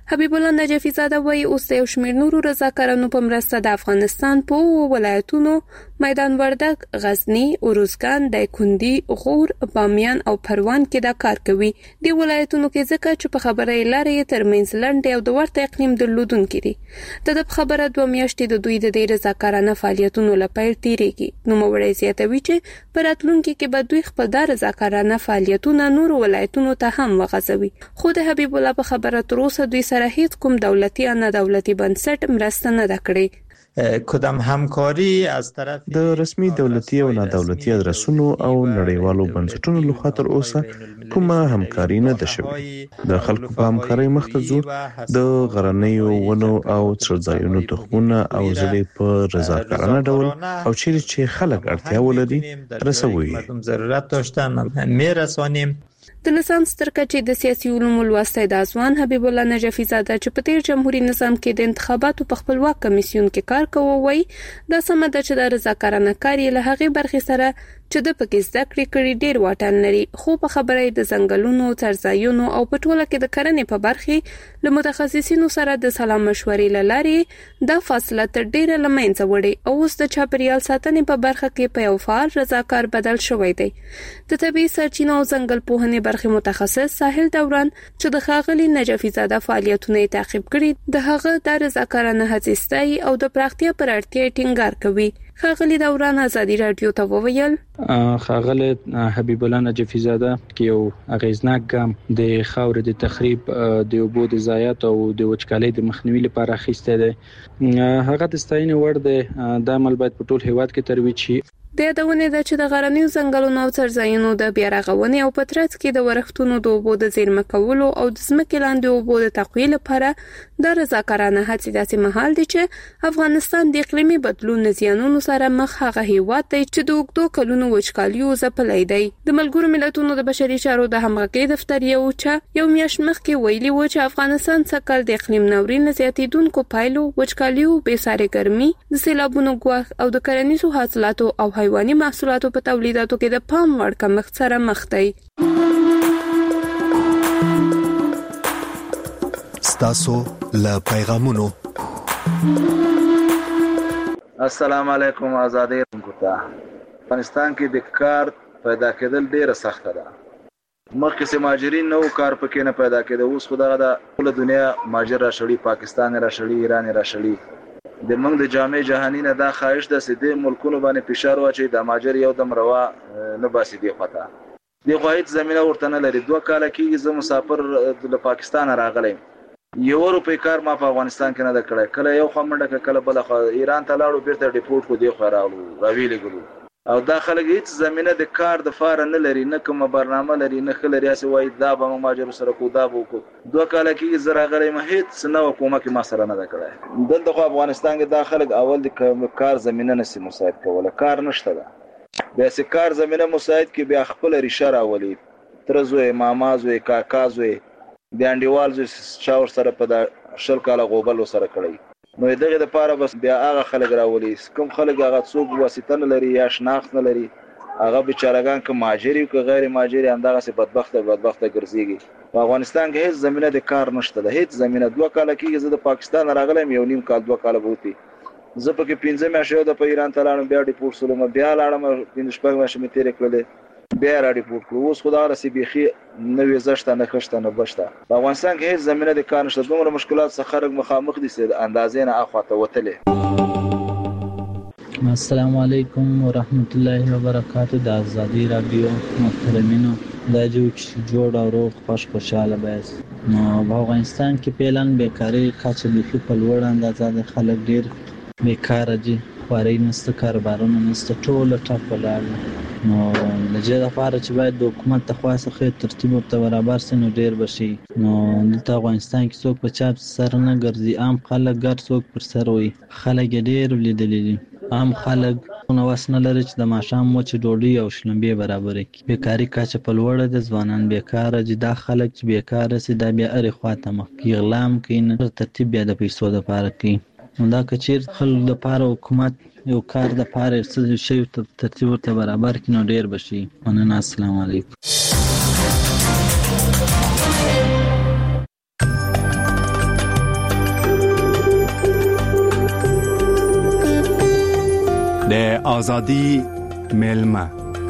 حبیب الله نجفی زاده وایي اوس د یو شمېر نورو رضاکارانو په مرسته د افغانستان په اوو ولایتونو میدان وردګ، غزنی، اروزګان، دایکنډي، غور، بامیان او پروان کې دا کار کوي. د ولایتونو کې ځکه چې په خبره یې لارې ترمنځ لنډ او د ورته اقلیم درلودونکي دي. د په خبره دوه میاشتې د دوی د دې رضاکارانه فعالیتونو لپاره تیریږي. نوموړی زیاتوي چې په راتلونکي کې به دوی خپل دا رضاکارانه فعالیتونه نورو ولایتونو ته هم وغځوي. خو د حبیب الله په خبره تر اوسه دوی سره هیڅ کوم دولتي یا نه دولتي بنسټ مرسته نه ده کړې. کدام همکاری از طرف د رسمي دولتي او نه دولتي ادرسونو او نړیوالو بنسټونو لخوا تر اوسه کومه همکاري نه ده شوې. د خلکو په همکارۍ مخ ته ځو. د غرنیو ونو او څړځایونو تخمونه او زړې په رضاکارانه ډول او چیرې چې خلک اړتیا ولري رسوي. ضرورت داشتن میرسانیم. د لیسانس تر کچې د سیاسي علومو لوستی د ځوان حبیب الله نجفی زاده چې په تیر جمهوریت نظام کې د انتخاباتو په خپلواک کمیسیون کې کار کوي وایي دا سمه ده چې د رضاکارانه کار له هغې برخې سره چې د پکې زده کړې کړي ډیر واټن لري. خو په خبره د ځنګلونو، څړځایونو او په ټوله کې د کرنې په برخې له متخصصینو سره د سلا مشورې له لارې دا فاصله تر ډیره له منځه وړي او اوس د چاپیریال ساتنې په برخه کې په یو فعال رضاکار بدل شوی دی. د طبیعي سرچینو او ځنګل پوهنې برخې متخصص ساحل دوران چې د ښاغلي نجفی زاده فعالیتونه تعقیب کړي د هغه د رضاکارانه هڅې ستایي او د پراختیا پر اړتیا ټینګار کوي. ښاغلي دوران ازادي رادیو ته وویل ښاغلی حبیب الله نجفی زاده کې یو اغیزناک ګام د خاورې د تخریب، د اوبو د ضایعات او د وچکالۍ د مخنیوي لپاره اخیستی دی. هغه د ستاینې وړ دی. دا عمل باید په ټول هیواد کې ترویج شي. د یادونې ده چې د غرنیو ځنګلونو او څړځایونو د بیا رغونې او په ترڅ کې د ورښتونو د اوبو د زیرمه کولو او د ځمکې لاندې اوبو د تقویې لپاره د رضاکارانه هڅې داسې مهال دي چې افغانستان د اقلیمي بدلون زیانونو سره مخ هغه هیواد دی چې د اوږدو کلونو وچکالیو ځپلی دی. د ملګرو ملتونو د بشري چارو د همغږۍ دفتر یو چې یو میاشت مخکې ویلي و چې افغانستان سږکال د اقلیم ناورین له زیاتېدونکو پایلو، وچکالیو، بېسارې ګرمي، د سیلابونو ګواښ او د کرنیزو حاصلاتو او حیواني محصولاتو په تولیداتو کې د پام وړ کمښت سره مخ دی. ستاسو له پیغامونو. السلام علیکم. آزادی رنګوتا. افغانستان کې د کار پیدا کېدل ډیره سخته ده. مخکې چې مهاجرین نو کار پکې نه پیدا کېده، اوس خو دغه د ټوله دنیا مهاجر را شړي، پاکستان را شړي، ایران را شړي. د موږ د جامع جهانی نه دا خواهش ده چې د ملکونو باندې فشار واچي د مهاجر یو دم روا نه باسي دی خواته. دی خو هیڅ زمينه ورته نه لري. دوه کاله کېږي زه مسافر د پاکستان راغلی. یو روپۍ کار ما په افغانستان کې نه ده کړی. کله یو خوا منډه کله بله خوا ایران ته لاړو، بیرته ډیپورټ کو دی خوا راغلو، راویلېږلو. او دا خلک هیڅ زمينه د کار د فاره نه لري، نه کومه برنامه لري، نه ښه لري. هسې وایي دا به موږ مهاجرو سره کوو، دا به وکړو. دوه کاله کېږي زه راغلی یم، هېڅ نوه کومک ما سره نه ده کړی. دلته خو افغانستان کې دا خلک اول د کار زمینه نشي مساعد کولی، کار نشته ده. بیا چې کار زمینه مساعد کړي بیا خپله ریشه راولي، تره زوی، ماما زوی، کاکا زوی، د انډیوال زوی چا ورسره په دا شل کاله غوبل ورسره کړی. نو دغه د پاره بس بیا هغه خلک راولي. کوم خلک هغه څوک واسطه نه لري یا شناخت نه لري، هغه بیچارهګان که مهاجر وي که غیر مهاجر وي، همدغسې بدبخته بدبخته ګرځېږي. په افغانستان کې هېڅ زمینه د کار نشته ده، هېڅ زمینه. دوه کاله کېږي زه د پاکستان راغلی یم، یو نیم کال دوه کاله به وتي. زه پکې پنځه میاشتې یو د په ایران ته لاړم، بیا ډیپورټ شولم، بیا لاړم پنځه شپږ میاشتې مې تېرې کړلې، بیا را ډیپورټ کړو. اوس خو دغسې بیخي نه ویزه شته، نه ښه شته، نه ښه شته. په افغانستان کې هېڅ زمینه د کار نشته. دومره مشکلات څخه خلک مخامخ دي چې د اندازې نه اخواته وتلې. السلام علیکم ورحمت الله وبرکاته. د آزادی رادیو محترمینو، دا جو جوړ او روغ خوش خوشاله بس. نو په افغانستان کې فعلاً بیکاری کچه بیخي په لوړ اندازه ده. خلک ډیر بیکاره دي، خوارۍ نشته، کاروبارونه نشته، ټوله ټپ ولاړ ده. نو د دې لپاره چې باید د حکومت د خوا څخه ترتیب ورته برابر شي نو ډیر به شي. نو دلته افغانستان کې څوک په چا سر نه ګرځي، عام خلک ګر څوک پر سر وي. خلک یې ډیر لیدلي دي. عام خلک نو وس نه لري چې د ماښام وچې ډوډۍ او شلومبې برابرې کړي. بیکاري کچه په لوړه ده، ځوانان بیکاره دي. دا خلک چې بیکاره سي دا بیا هرې خوا ته مخ کړي، غلا هم کوي، نه ترتیب بیا د پیسو دپاره کوي. نو دا که چېرته خلکو دپاره حکومت یو کار دپاره څه شی ترتیب ورته برابر کړي نو ډېر به شي. مننه. السلام علیکم. د ازادي ملما.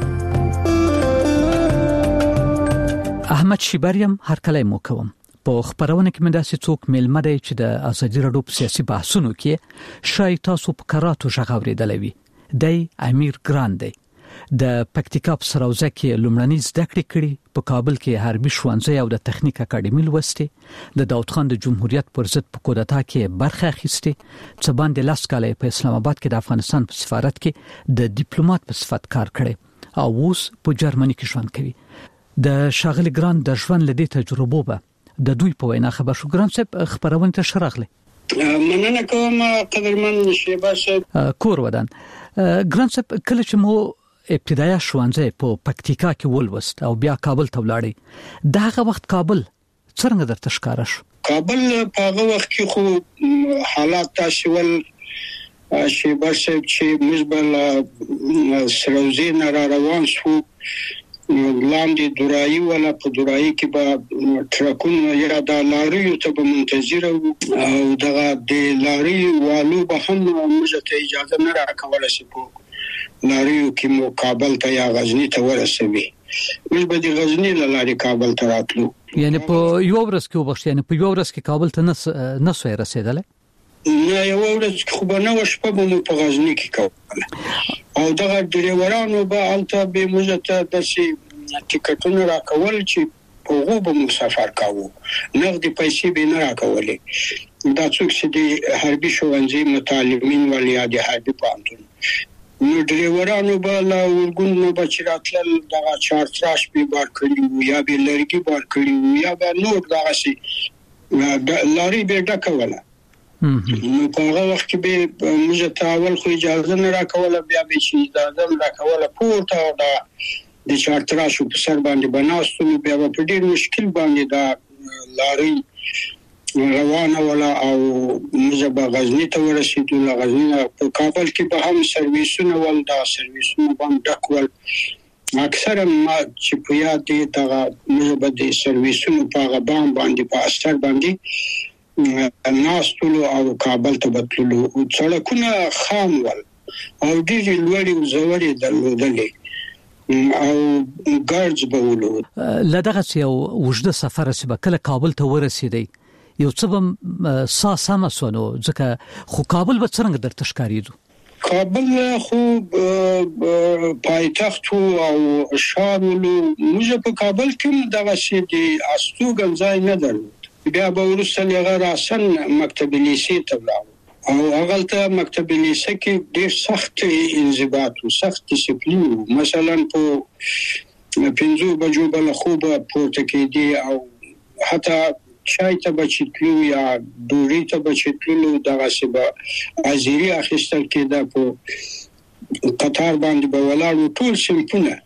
احمد شیبریم هر کله مو کوم په خبرونه کې مې داسې څوک ملما دی چې د ازادي راډیو په سیاسي بحثونو کې شاید تاسو په کراتو ژغورېدلې وي. دی امیر ګران دی د پکتیکا په سروزه کې لومړنۍ زده کړې کړې، په کابل کې حربي ښوونځی او د تخنیک اکاډمي لوستې، د داود خان د جمهوریت پر ضد په کودتا کې برخه اخیستې، څه باندې لاس کاله په اسلام آباد کې د افغانستان په سفارت کې د ډیپلوماټ په صفت کار کړی او اوس په جرمني کې ژوند کوي. د شاغلی ګران د ژوند لدی تجربه به د دوی په وینا خبر شو. ګران صاحب خبرونه ته شرغله مننه کوم قدرمن شیبه صاحب. کور ودان ګران صاحب، کله چې مو ابتدایي ښوونځی په پکتیکا کې ولوست او بیا کابل ته ولاړی، دغه وخت کابل څنګه درته ښکارا شو؟ کابل په هغه وخت کې خو حالات تاسو ول شیبه صاحب چې مزبل سروزي نه را روان شو، لاندې دورایي ولا په دورایي کې به ټرکونه یا د لاریو ته به منتظر او دغه د لاري والو به هم موږ ته اجازه نه راکوله چې په لاریو کې مو کابل ته یا غزنی ته ورسوي. موږ به د غزنی له لارې کابل ته راتلو. یعنی په یو ورځ کې وبښ، یعنی په یو ورځ کې کابل ته نه نه سوی رسیدل؟ نه، یو ورځ خو به نه وشپه به مو په غزنی کې کوله او دغه ډریورانو به الته به موږ ته داسې ټیکټونه راکول چې په هغو به مو سفر کاوه، نغدې پیسې به نه راکولې. دا څوک چې د حربي ښوونځي متعلمین ول یا د حربي پوهنتون نو ډریورانو به لا ورګون نه بچ راتل، دغه چارتراش به بار کړی وو یا به لرګي بار کړی وو یا به نور دغه سي لاري به ډکوله. نو په هغه وخت کې به موږ ته اول خو اجازه نه راکوله، بیا به چې اجازه راکوله پورته او د چارتراش په سر باندې بناستو، بیا په ډیر مشکل باندې دا لاري روانه ولا او موږ به غزنی ته ورسېدو. له غزنی په کابل کې به هم سرویسونه ول، دا سرویسونه باندې ډکول. اکثر ما چې په یاد دي دغه موږ به د سرویسونو په هغه باندې په استر باندې ناستلو او کابل ته بتلو. سړکونه خام ول او ډېر لوړې او زورې درلودلې او ګارډز به ولو. لدغه یو وجده سفر چې کله کابل ته ورسېدی یو څه به ساسه مسونو، ځکه خو کابل به څنګه درته ښکارېدو؟ کابل خو پایتخت او ښار ولو. موږ په کابل کې دغه شی د استوګنځای نه درلود. بیا به وروسته هغه راسن مکتب لیسې ته ولاړو او هغه ته مکتب لیسې کې ډېر سخت انضباط او سخت ډیسپلین. مثلا په پنځو بجو بل خو به پورته کېدی او حتی چای ته بچیتلو یا ډوډۍ ته بچیتلو دغه څه به ازيري اخیستل کېده، په قطار باندې به ولاړو ټول صنفونه.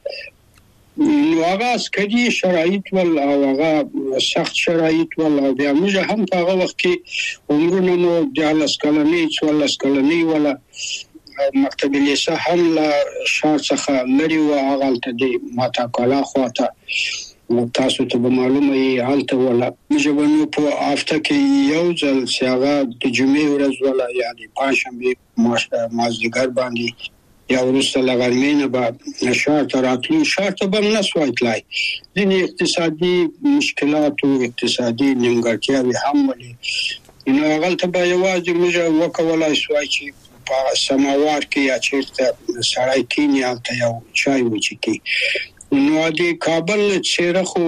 نو هغه عسکري شرایط ول او هغه سخت شرایط ول او بیا موږ هم په هغه وخت کې عمرونه مو د لاس کلنۍ څوارلس کلنۍ ولا مکتب لیسه هم له شار څخه لري و هغه ته د ماتا کلا خواته تاسو ته به معلومه یې حالته ولا موږ به نو په هفته کې یو ځل سیاغه د جمعې ورځ ولا یعنی پنځشنبه مازدیګر باندې یا وروسته لغرمې نه به شهر ته راتلو. شهر ته به نه سوای تلای، ځینې اقتصادي مشکلات او اقتصادي نیمګړتیاوې هم ولې. نو هغلته به یوازې موږ وکولای سوای چې په سماوار کې یا چیرته سړی کینی هلته یو چای وچکي. نو د کابل چیرې خو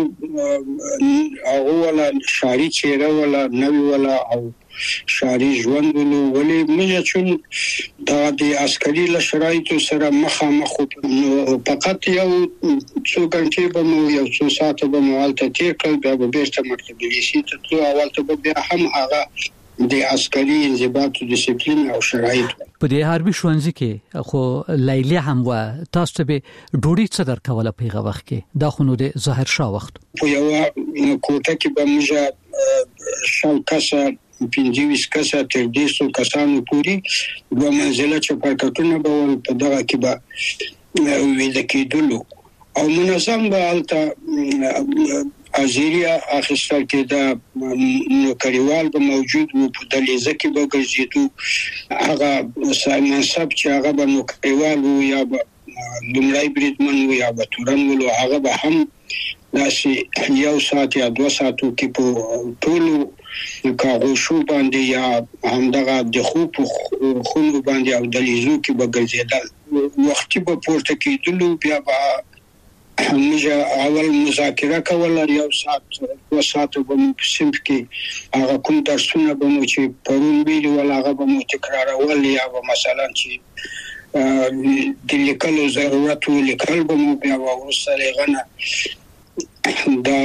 هغه ولا شاری چیرې ولا نوی ولا او شاری ژوند ولو ولې موږ چې دا د عسکري لشرایطو سره مخامخ نو فقط یو څو غنټې به مو یو څو ساعت به مو حالت تیر کړ، بیا به بیرته مکتب لیسې ته تلو. اول ته بیا هم هغه د عسکري انضباط او ډیسپلین او شرایط په دې حربي ښوونځي کې خو لیلی هم و. تاسو ته به ډوډۍ څه درکوله په هغه وخت کې؟ دا خو نو د ظاهر شاه وخت په یو کوټه کې به موږ شل کسه پنځه ویشت کسه تر دېرشو کسانو پورې دوه منزله چپرکټونه به ول په دغه کې به ویل کېدلو او منظم به الته ازيري اخیستل کېده، نوکریوال به موجود وو، په دلیزه کې به ګرځېدو. هغه منصب چې هغه به نوکریوال وو یا به لومړی بریدمن وو یا به تورن وو، هغه به هم داسې یو ساعت یا دوه ساعتو کې په ټولو کاغوشو باندې یا همدغه د خوب خونو باندې او دلیزو کې به ګرځېدل. وختي به پورته کېدلو، بیا به موږ اول مذاکره کوله، یو ساعت دوه ساعته به مو په صنف کې هغه کوم درسونه به مو چې پرون ویلي ول هغه به مو تکرارول، یا به مثلا چې د لیکلو ضرورت و لیکل به مو، بیا به وروسته هغه نه دا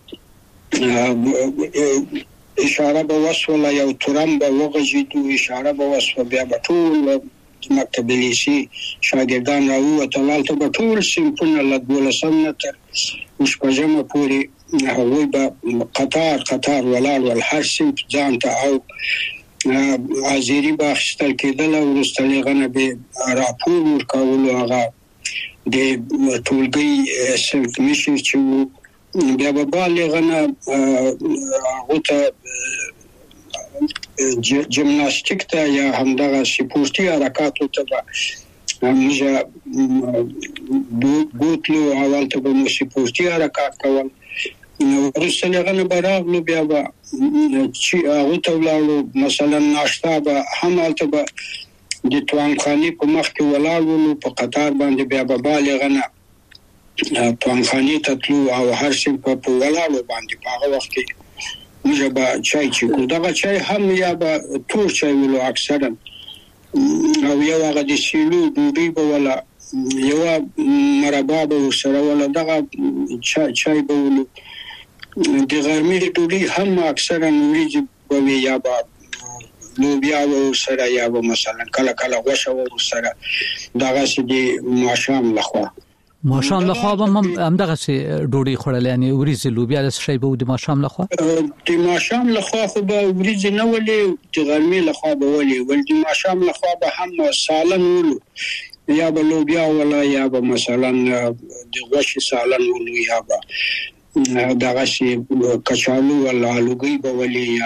اشاره به وسوله، یو تورن به وغږېدو، اشاره به وسوه، بیا به ټول مکتب لیسي شاګردان راووتل. هلته به ټول صنفونه له دولسم نه تر شپږمه پورې هغوی به قطار قطار ولاړ ول، هر صنف ځان ته او حاضري به اخیستل کېدله. وروسته له هغه نه به راپور ورکولو، هغه د ټولګي صنف مشر چې وو، بیا به بعد له هغه نه هغو ته جمناستیک ته یا همدغه سپورتي حرکاتو ته به موږ بوتلو، اول ته به مو سپورتي حرکات کول. وروسته له هغه نه به راغلو، بیا به چې هغو ته ولاړو، مثلا ناشته به هم هلته به د توانخانې په مخ کې ولاړ ولو په قطار باندې، بیا به بعد له هغه نه توانخانې ته تلو او هر صنف په ولاړو باندې په هغه وخت کې موږ به چای چیکو. دغه چای هم یا به تور چای ولو اکثرا، او یو هغه د سیلو ډوډۍ به ولا، یو مربا به ورسره ولا، دغه چای به ولو. د غرمې ډوډۍ هم اکثرا وریجې به وي، یا به لوبیا به ورسره، یا به مثلا کله کله غوښه به ورسره، دغسې د ماښام لخوا ماښام لخوا به هم همدغسې ډوډۍ خوړل، یعنې وریځې لوبیا داسې شی به و د ماښام لخوا؟ د ماښام لخوا خو به وریځې نه ولې، د غرمې لخوا به ولې ول، د ماښام لخوا به هم سالن ولو، یا به لوبیا ولا، یا به مثلا د غوښې سالن ولو، یا به دغسې کچالو ولا آلوګۍ به ولې، یا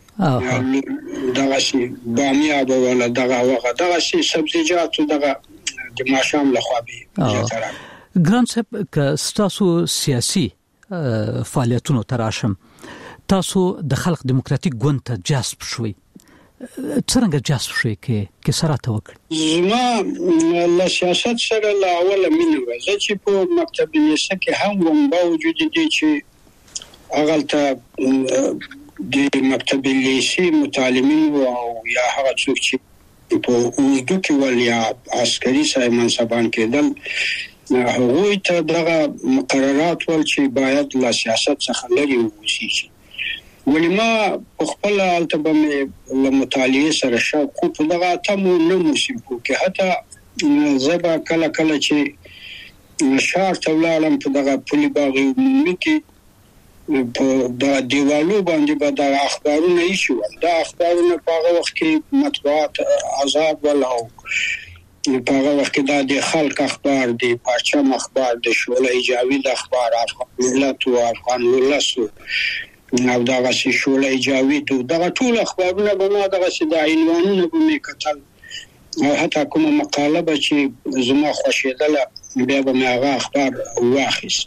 دغسې بامیه به ولا، دغه وغه دغسې سبزیجاتو دغه د ماښام لخوا به زیاتره. ګران صاحب، که ستاسو سیاسي فعالیتونو ته راشم، تاسو د خلق دیموکراتیک ګوند ته جذب شوئ، څرنګه جذب شوئ کې کې سره ته وکړ؟ زما له سیاست سره له اوله مینه وه. زه چې په مکتب لیسه کې هم وم، باوجود دې چې هغلته د مکتب لیسې متعلمین وو او یا هغه څوک چې په اردو کې ول یا عسکري صاحب منصبان کېدل، هغوی ته دغه مقررات ول چې باید له سیاست څخه لرې واوسي. ولی ما په خپل هلته به مې له مطالعې سره شوق خو په دغه اتمو نهمو صنفو کې، حتی زه به کله کله چې ښار ته ولاړم په دغه پل باغ عمومي کې په د دیوالو باندې به د اخبارونه ایښي ول. دا اخبارونه په هغه وخت کې مطبوعات آزاد ول، او په هغه وخت کې دا د خلق اخبار، د پرچم اخبار، د شعله جاوید اخبار، افغان ملت او افغان ولس او دغه شعله جاوید، دغه ټول اخبارونه به ما دغه د عنوانونه به مې کتل، او حتی کومه مقاله به چې زما خوښېدله بیا به مې هغه اخبار واخیست.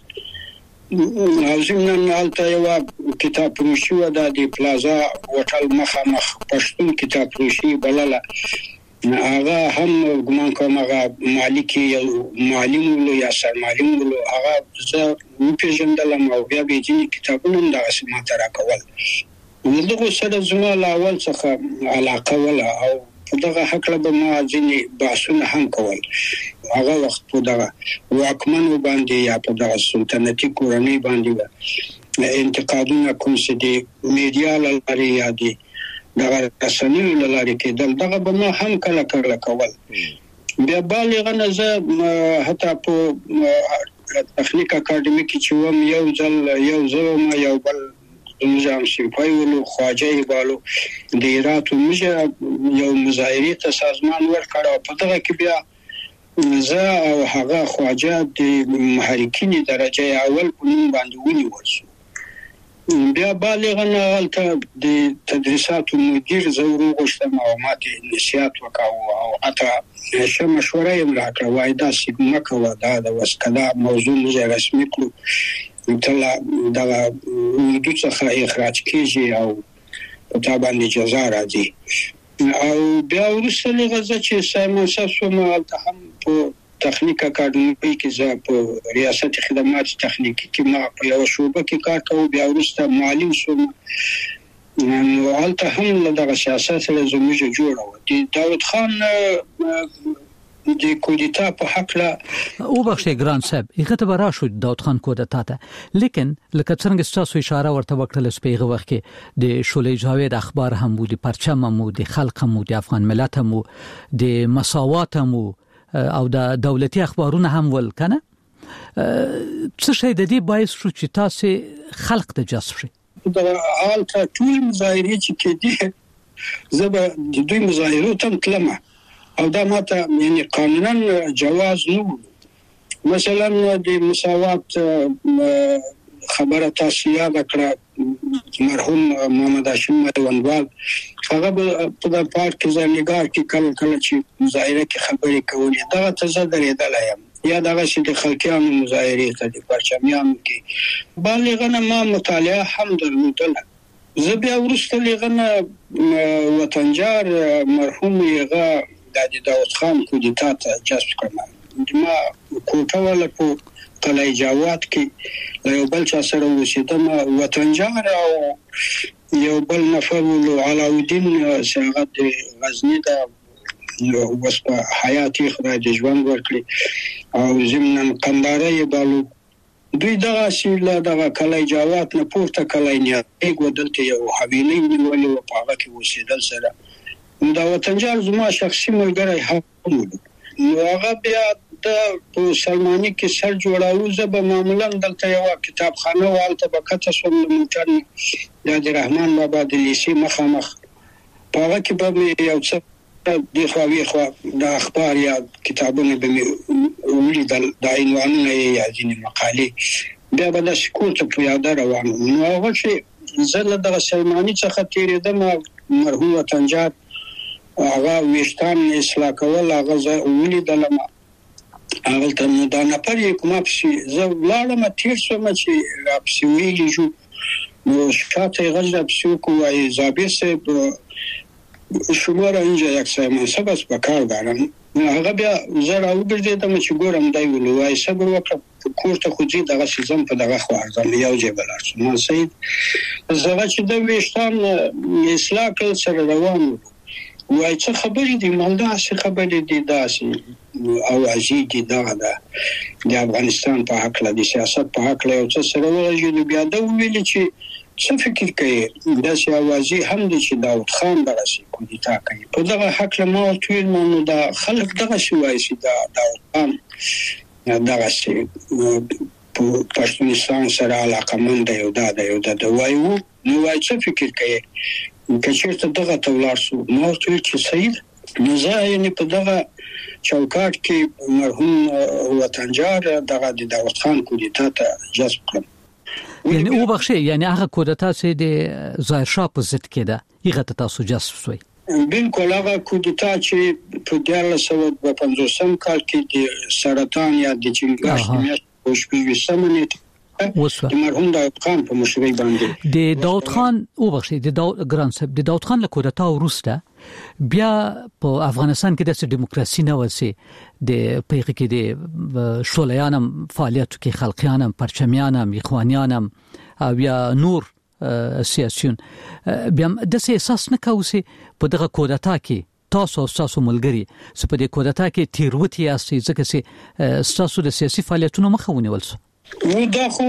او ضمناً هلته یوه کتاب فروشي وه، دا د پلازا هوټل مخامخ پښتون کتاب فروشي بلله، هغه هم ګمان کوم هغه مالک یو معلم ولو یا سرمعلم ولو، هغه زه وپېژندلم او بیا به یې ځینې کتابونه هم دغسې ماته راکول. له دغو سره زما له اول څخه علاقه وله، او په دغه هکله به ما ځینې بحثونه هم کول. هغه وخت په دغه واکمنو باندې یا په دغه سلطنتي کورنۍ باندې به انتقادونه کوم چې د میډیا له لارې یا د دغه رسنیو له لارې کېدل، دغه به ما هم کله کله کول. بیا بالغه نه زه حتی په تخنیک اکاډمي کې چې وم، یو ځل یو زه وم یو بل نظام سیمپای ولو، خواجه ایبالو د هرات موږ یو مظاهرې ته سازمان ورکړ، او په دغه کې بیا زه او هغه خواجه د محرکین درجه اول په نوم باندې ونیول شو. بیا بالغ نه غلطه د تدریساتو مدیر زورو غوښته معلومات نشيات وکاو او اته شه مشوره یې راکړه وای دا سیګما کوه دا د وسکدا موضوع نه رسمي کړو تل دا د څخه اخراج کیږي او په باندې جزا راځي او بیا ورسره غزه چې سایمن ساسو مالته هم په تخنیک اکاډمي کې زه په ریاست خدمات تخنیکی کې ما په یو شوبه کې کار کوم بیا ورسته معلم شوم نو حالته هم دغه سیاست سره زموږ جوړه و د داود خان د کودتا په حق لا او بخښه ګران صاحب هغه ته راشو داود خان کودتا ته لیکن لکه څنګه تاسو اشاره ورته وکړل سپیغه وخت کې د شولې جاوید اخبار هم وو د پرچم هم وو د خلق هم وو د افغان ملت هم وو د مساوات هم وو او د دولتي اخبارونه هم ول کنه څه شي د دې باعث شو چې تاسو خلق ته جذب شي دا حالته ټول مظاهرې چې کېدي زبر د دوی مظاهرو تم تلمه او دا ماته یعنی قانونا جواز نه مثلا د مساوات خبره تاسو یاد کړه مرحوم محمد هاشم مدونوال هغه په د پارت کې ځانګړي کې کله کله چې مظاهره کې خبرې کولې دا ته زه درېدل یم یا دا چې د خلکیانو مظاهره ته د پرچمیانو کې بالغنه ما مطالعه هم درلودله زه بیا ورسته لغنه وطنجار مرحوم یغه د داود خان کودتا ته جذب کړم ما کوټه ولا په قلعه جواد کې یو بل چا سره وسیدم وطنجار او یو بل نفر ولو علاءالدین سیغت غزنی دا وس په حیاتي خدای د ژوند ورکړي او زمنن قنداره بالو دوی دغه سیله دغه قلعه جواد نه پورته قلعه نه یو یو حویلی نیولې په هغه کې وسیدل سره دا وطنجار زما شخصي ملګری هم نو هغه بیا د سلمانی کې سر جوړاو زبه معمولا دلته یو کتابخانه والته بکته سوم موټر د رحمان بابا د لیسي مخامخ په هغه کې به یو څه د خوي خو د اخبار یا کتابونه به ولیدل د عنوانونه یا ځینې مقالې بیا به د سکوت په یاد روان نو هغه چې زله د سلمانی څخه تیرېدم مرحوم وطنجار هغه وشتان اصلاح کول هغه زه ولیدل ما هغه ته نو دا نه پرې کومه پسې زه لاړم تیر شوم چې را پسې ویلی شو نو شاته غږ پسې کوی زابې سه شماره اینجا یک سایمان سبس بکار دارم هغه بیا زه راوګرځېدم چې ګورم دی ولوای صبر وکړه کور ته خو دې دغه سیزم په دغه خواردم یو جبل ارسمان سید زه چې د وشتان اصلاح کول سره روان وای څه خبرې دي مالدا څه خبرې دي داسې او عجیب دي دا د افغانستان په حق له سیاست په حق له څه سره ورجو بیا دا ویل چې څه فکر کوي دا چې اوازي هم دي چې داود خان درسي کودتا کوي په دغه حق له ما ټول مونږ دا خلک دغه شوای چې دا داود خان دغه شي په پښتونستان سره علاقه مند یو دا یو د وایو نو وای څه فکر کوي کچېرته دغه تولار سو نو ټول چې سید نو زه یې په دغه چوکاټ کې مرحوم وطنجار دغه د داود خان کودتا ته جذب کړم یعنی او بخښه یعنی هغه کودتا چې د ظاهر شاه په ضد کې ده هغه تاسو جذب شوي بالکل هغه کودتا چې په دیارلس سوه پنځوسم کال کې د سرطان یا د چنګاش میاشت په شپږم نیټه د مرحوم داود خان په مشرۍ باندې د داود خان او بخښه د داود ګران صاحب د داود خان له کودتا وروسته بیا په افغانستان کې د دیموکراسي نه وسی د پیغه کې د شولیانم فعالیت کې خلقیانم پرچمیانم اخوانیانم او یا نور سیاسيون بیا د احساس نه کوي په دغه کودتا کې تاسو تاسو ملګری چې په دې کودتا کې تیروتی یاستئ ځکه چې تاسو د سیاسي فعالیتونو مخه ونیول شو نو دا خو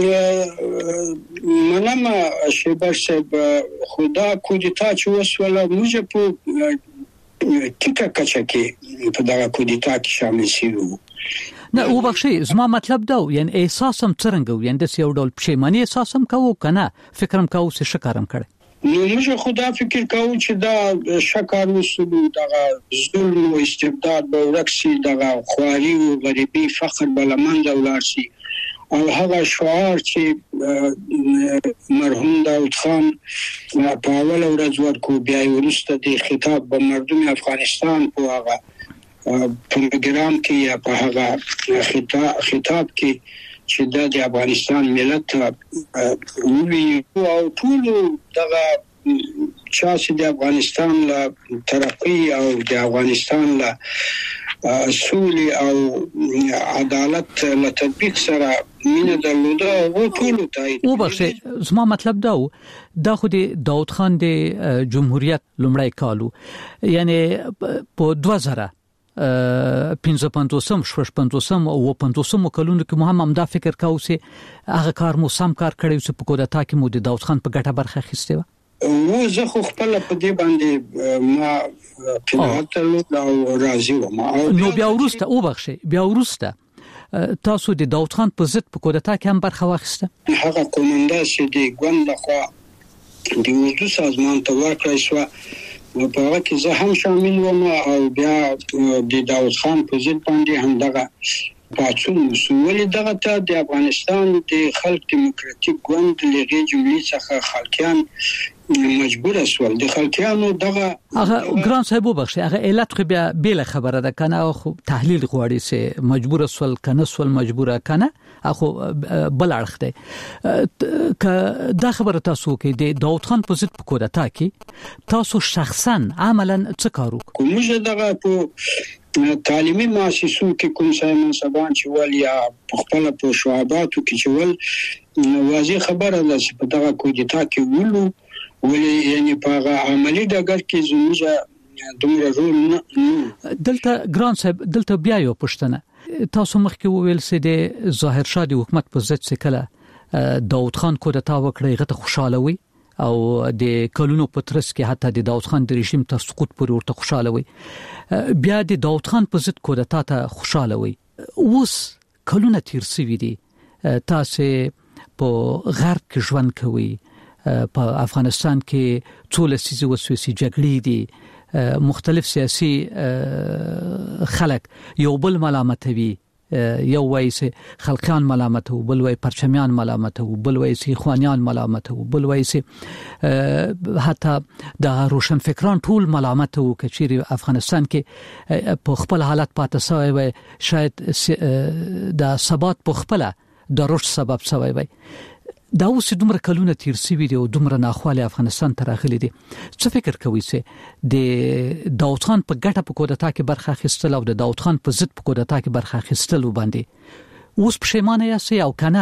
منم شیبر صاحب خدا کودتا چې وسوله موږ په ټیکه کچه کې په دا کودتا کې شامل شو نه او بخښي زما مطلب دا یعنی احساسم څنګه یعنی د یو ډول پښیمانی احساسم کوو کنه فکرم کوو چې شکرم کړي نو موږ خدا فکر کوو چې دا شکر وسلو دغه ظلم او استبداد به ورکسي دغه خواري او غریبي فقر بلمند ولارسي او هغه شعار چې مرحوم داود خان په اول ورځ ورکو بیا ورسته د خطاب به مردم افغانستان په هغه پروګرام کې یا په هغه خطاب خطاب کې چې د افغانستان ملت وی او ټول دغه چا چې د افغانستان له ترقی او د افغانستان له اصول او عدالت له تطبیق سره مینه درلوده او ټول تایید. او بخښه زما مطلب دا و دا خو د داود خان د جمهوریت لومړی کالو یعنی په دوه زره پنځه پنځوسم شپږ پنځوسم او پنځوسم کلونو کې مهم هم دا فکر کاوه چې هغه کار مو سم کار کړی چې په کودتا کې مو د داود خان په ګټه برخه اخیسته و. و زه خو خپل په دې باندې ما قناعت لرم او راضي وم. نو بیا ورسته او بخښه بیا ورسته تاسو د داود خان په ضد په کودتا کې هم برخه واخیسته. هغه کومنده چې د ګوند لخوا د اردو سازمان ته ورکړی شو په هغه کې زه هم شامل وم او بیا د داود خان په ضد باندې هم دغه پاتون مسؤل دغه ته د افغانستان د خلک دیموکراتیک ګوند لغې جملې څخه خلکیان مجبور اسول د خلکیانو دغه هغه ګران صاحب وبخښه هغه علت خو بیا بیل خبره ده کنه خو تحلیل غواړي سه مجبور اسول کنه سول مجبوره کنه اخو بل اړخ ده ک دا خبره تاسو کې د داود خان په ضد په کودتا کې تاسو شخصا عملاً څه کارو کومه دغه په تعلیمي مؤسسو کې کوم څه منصبان چې ول یا خپل په شعباتو کې چې ول واضح خبره ده چې په دغه کودتا کې ولو ولې یعنی په عملی ډګر کې زموږه دومره رول نه دلته ګران صاحب دلته بیا یو پښتنه تاسو مخکې وویل سي د ظاهر شاه د حکومت په ضد څخه داود خان کودتا وکړي غته خوشاله وي او د کلونو په ترڅ کې حتی د داود خان د رژیم تر سقوط پورې ورته خوشاله وي بیا د داود خان په ضد کودتا ته خوشاله وي اوس کلونه تیر شوي دي تاسو په غرب کې ژوند کوي په افغانستان کې څو لسیزې وسوسې جګړې دي مختلف سیاسي خلک یو بل ملامتوي یو وایي چې خلقیان ملامت وو بل وایي پرچمیان ملامت وو بل وایي چې خوانیان ملامت وو بل وایي چې حتی د روشن فکران ټول ملامت وو چې افغانستان کې په خپل حالت پاتې شوی وي شاید د ثبات په خپل د رشد سبب شوی وي دا اوس دومره کلونه تیر شوي دي او دومره ناخواله افغانستان ته راغلي دي څه فکر کوي چې د داود خان په ګټه په کودتا کې برخه اخیستل او د داود خان په ضد په کودتا کې برخه اخیستل وباندې اوس پښیمانه یاست او کنه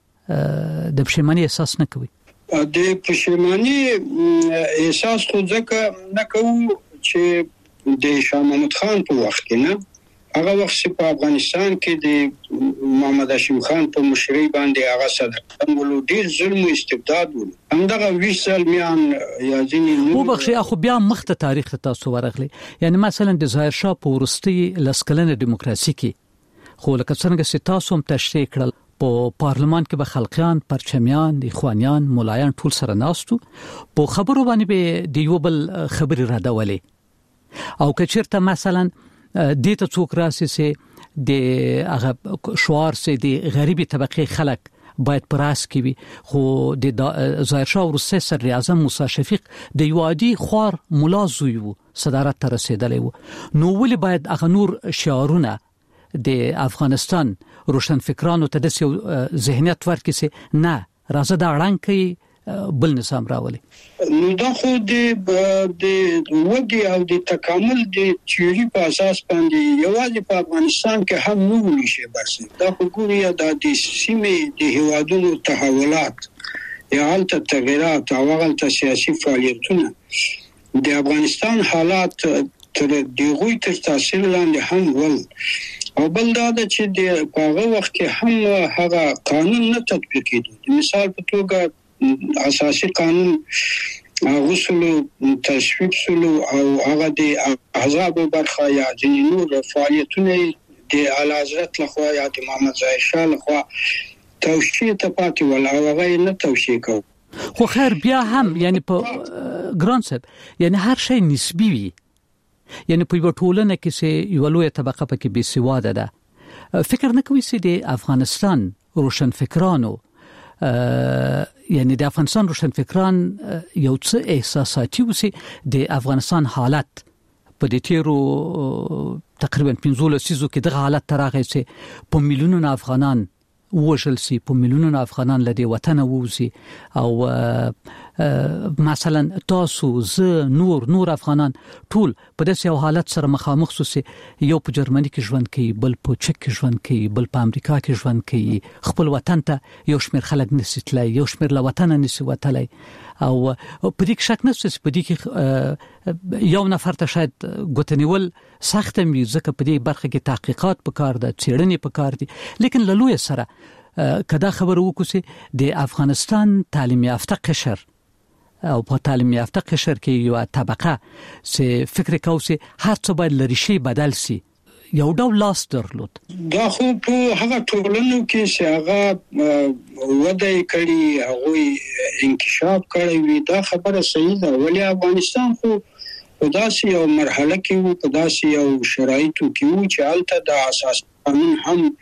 د پښیماني احساس نه کوي د پښیماني احساس خو ځکه نه کوم چې د شاه محمود خان په وخت کې نه هغه وخت په افغانستان کې د محمد هاشم خان په مشرۍ باندې هغه صدر ولو ډیر ظلم او استبداد ول همدغه ویش سلمیان یا ځینې او بخښه خو بیا مخته تاریخ تاسو ورغلی یعنی مثلا د ظاهر شاه په ورستي لسکلنه دیموکراسي کې خو لکه څنګه چې تاسو هم تشریح کړل په پارلمان کې به خلقیان پرچمیان اخوانیان مولایان ټول سره ناستو په خبرو باندې به د یو بل خبري را ډولې او کچیرته مثلا د ته څوک راسي سي د هغه شعار سي د غریبي طبقه خلک باید پراس کوي خو د ظاهر شاه ورسره سر اعظم موسی شفیق د یوادي خور مولا زوی وو صدارت ته رسیدلی وو نو ولې باید هغه نور شعارونه د افغانستان روشن فکرانو ته د ذهنیت ورکړي سي نه راځه دا اړان کوي بل نظام راولي نو دا خو د د ودی او د تکامل د تیوري په اساس باندې یوازې په افغانستان کې هم نه ونی شي بس دا خو ګوري د د سیمې د هوادونو تحولات یا حالت تغیرات او حالت سیاسي فعالیتونه د افغانستان حالات تر دغه تر تاثیر لاندې هم ول او بل دا چې د هغه وخت کې هم هغه قانون نه تطبیق کېده مثال په توګه اساسي قانون غوښلو تشویق سلو او هغه د احزاب برخه یا د نور فعالیتونه د اعلی حضرت لخوا یا د محمد ظاهر شاه لخوا توشیح ته پاتې ول او هغه نه توشیح کو خو خیر بیا هم یعنی په ګران صاحب یعنی هر شی نسبی وي یعنی په یو ټولنه کې چې یو لوی طبقه پکې بې سواده ده فکر نه کوي چې د افغانستان روشنفکرانو یعنی د افغانستان روشنفکران یو څه احساساتي وسی د افغانستان حالت په دې تیرو تقریبا پنځه لسیزو کې د حالت ترغه سي په میلیونونو افغانان وژل سي په میلیونونو افغانان لدی وطن ووزي او مثلا تاسو ز نور نور افغانان ټول په داسې یو حالت سره مخامخ سوسي یو په جرمني کې ژوند کوي بل په چک کې ژوند کوي بل په امریکا کې ژوند کوي خپل وطن ته یو شمیر خلک نسیتلای یو شمیر له وطن نسی وتلای او په دې شک نشته په دې کې یو نفر ته شاید ګوتنیول سخت مې ځکه په دې برخه کې تحقیقات پکار ده چیرنې پکار دي لیکن للوی سره کدا خبر وکړي د افغانستان تعلیم یافته قشر او په تعلیم یافته قشر کې یو طبقه چې فکر کوي هر څه باید لري شي بدل سي یو ډول لاس درلود دا خو په هغه ټولنو کې چې هغه وده کړي هغه انکشاف کړي وي دا خبره صحیح ده ولی افغانستان خو په داسې یو مرحله کې وو په داسې یو شرایطو کې وو چې البته د اساس قانون هم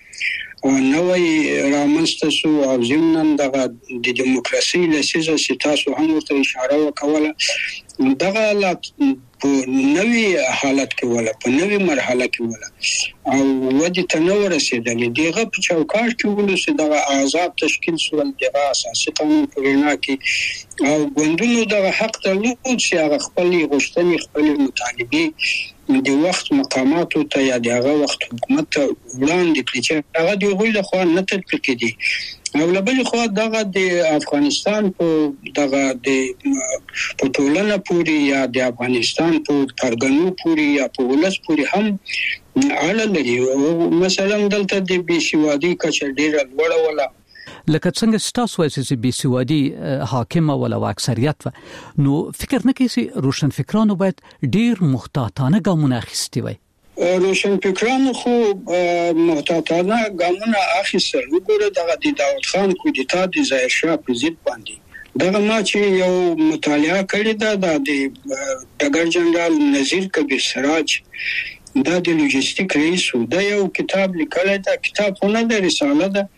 نوې رامنځته شو او ضمن دغه د دیموکراسي لسیزه چې تاسو هم ورته اشاره وکوله دغه حالت په نوې حالت کې ولا په نوې مرحله کې ولا او ودی تنور رسیدلې دغه په چوکاټ کې ولوسه دغه آزاد تشکیل شو دغه اساسي قانون په وینا کې او ګوندونو دغه حق درلود چې هغه خپل غوښتنې خپل مطالبه د وخت مقاماتو ته یا دغه وخت حکومت ته وړاندې کړي چې هغه دی غوښتل خو نه تطبیق کړي او لبل خو دغه د افغانستان په دغه د په ټولنه پوری یا د افغانستان په پرګنو پوری یا په ولس پوری هم اړه لري او مثلا دلته د بيسوادي کچ ډیر لوړ ولا لکه څنګه ستاسو وایي بيسوادي حاکم او اکثریت نو فکر نه کوي روشنفکرانو باید ډیر محتاطانه ګامونه اخیستي وي روشنفکرانو خو محتاطانه ګامونه اخیستل وګوره دغه د داوود خان کودتا د ظاهر شاه په ضد باندې دغه ما چې یو مطالعه کړی دا د ډګر جنرال نذیر کبیر سراج دا د لوجستیک رئیس دا یو کتاب لیکلی دا کتاب خو نه د رساله ده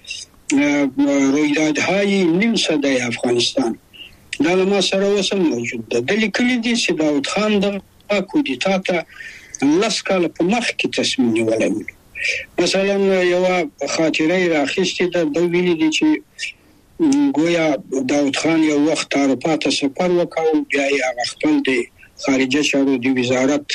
رویدادهای نیم صدای افغانستان دا ما سره وسم موجود ده د لیکلي دي چې داوود خان د کودتا ته لاس کال په مخ کې تصمیم نیولای مثلا یو خاطره راخستې ده د ویلي دي چې ګویا داوود خان یو وخت اروپا ته سفر وکاو بیا یې خپل د خارجه چارو د وزارت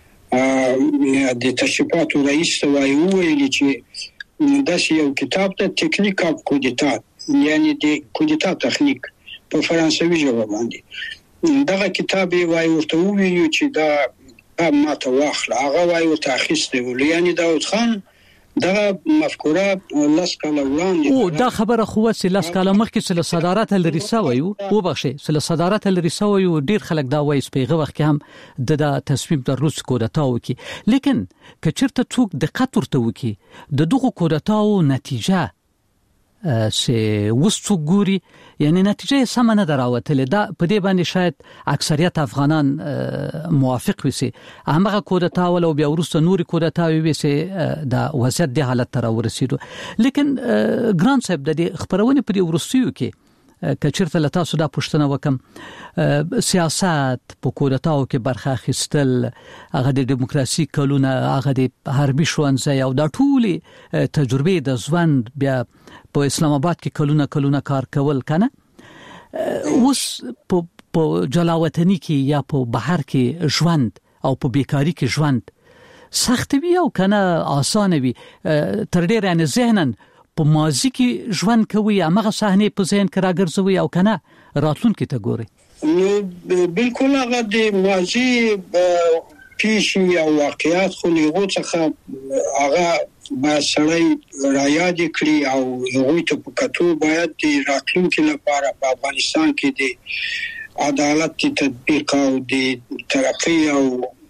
د تشریفاتو رئیس وایي ویلي چې داسې یو کتاب ته ټیکنیک اف کودتا یعنی د کودتا تخنیک په فرانسوي ژبه باندې دغه کتاب وایي ورته ویلي چې دا ماته واخله هغه وایي ورته اخیسته ویلي یعنی داوود خان دغه مفکوره لاس کاله وړاندې او دا خبره خو چې لاس کاله مخکې سره صدارت لري سوي او بخښي سره صدارت لري سوي او ډیر خلک دا وایي سپیغه وخت هم د تصمیم در روس کودتا وکي لیکن کچرته څوک دقت ورته وکي د دغه کودتاو نتیجه سه وسو ګوري یعنی نتیجه سم نه دراوتله دا په دې باندې شاید اکثریت افغانان موافق وي هغه کودتا ول او بیا ورسته نور کودتا وي سه د وضعیت د حالت تر ورسېدو لیکن ګران صاحب د خبرونه په دې ورسېو کې کچرته لتا سودا پښتنه وکم سیاست په کودتاو کې برخه اخیستل هغه د دیموکراسي کلونه هغه د حربي شوانځي او د ټولي تجربه د ژوند بیا په اسلام آباد کې کلونه کلونه کار کول کنه اوس په جلاوطنی کې یا په بهر کې ژوند او په بیکاری کې ژوند سخت وي او کنه آسان وي تر ډیر نه ذهنن په ماضی کې ژوند کوي هغه صحنه په ذهن کې راګرځوي او کنه راتلونکي ته ګوري نو بالکل هغه د ماضی پیښې او واقعیات خو له څخه هغه با سړی را یاد کړی او هغه ته په کتو باید د راتلونکي لپاره په افغانستان کې د عدالت تطبیق او د ترقی او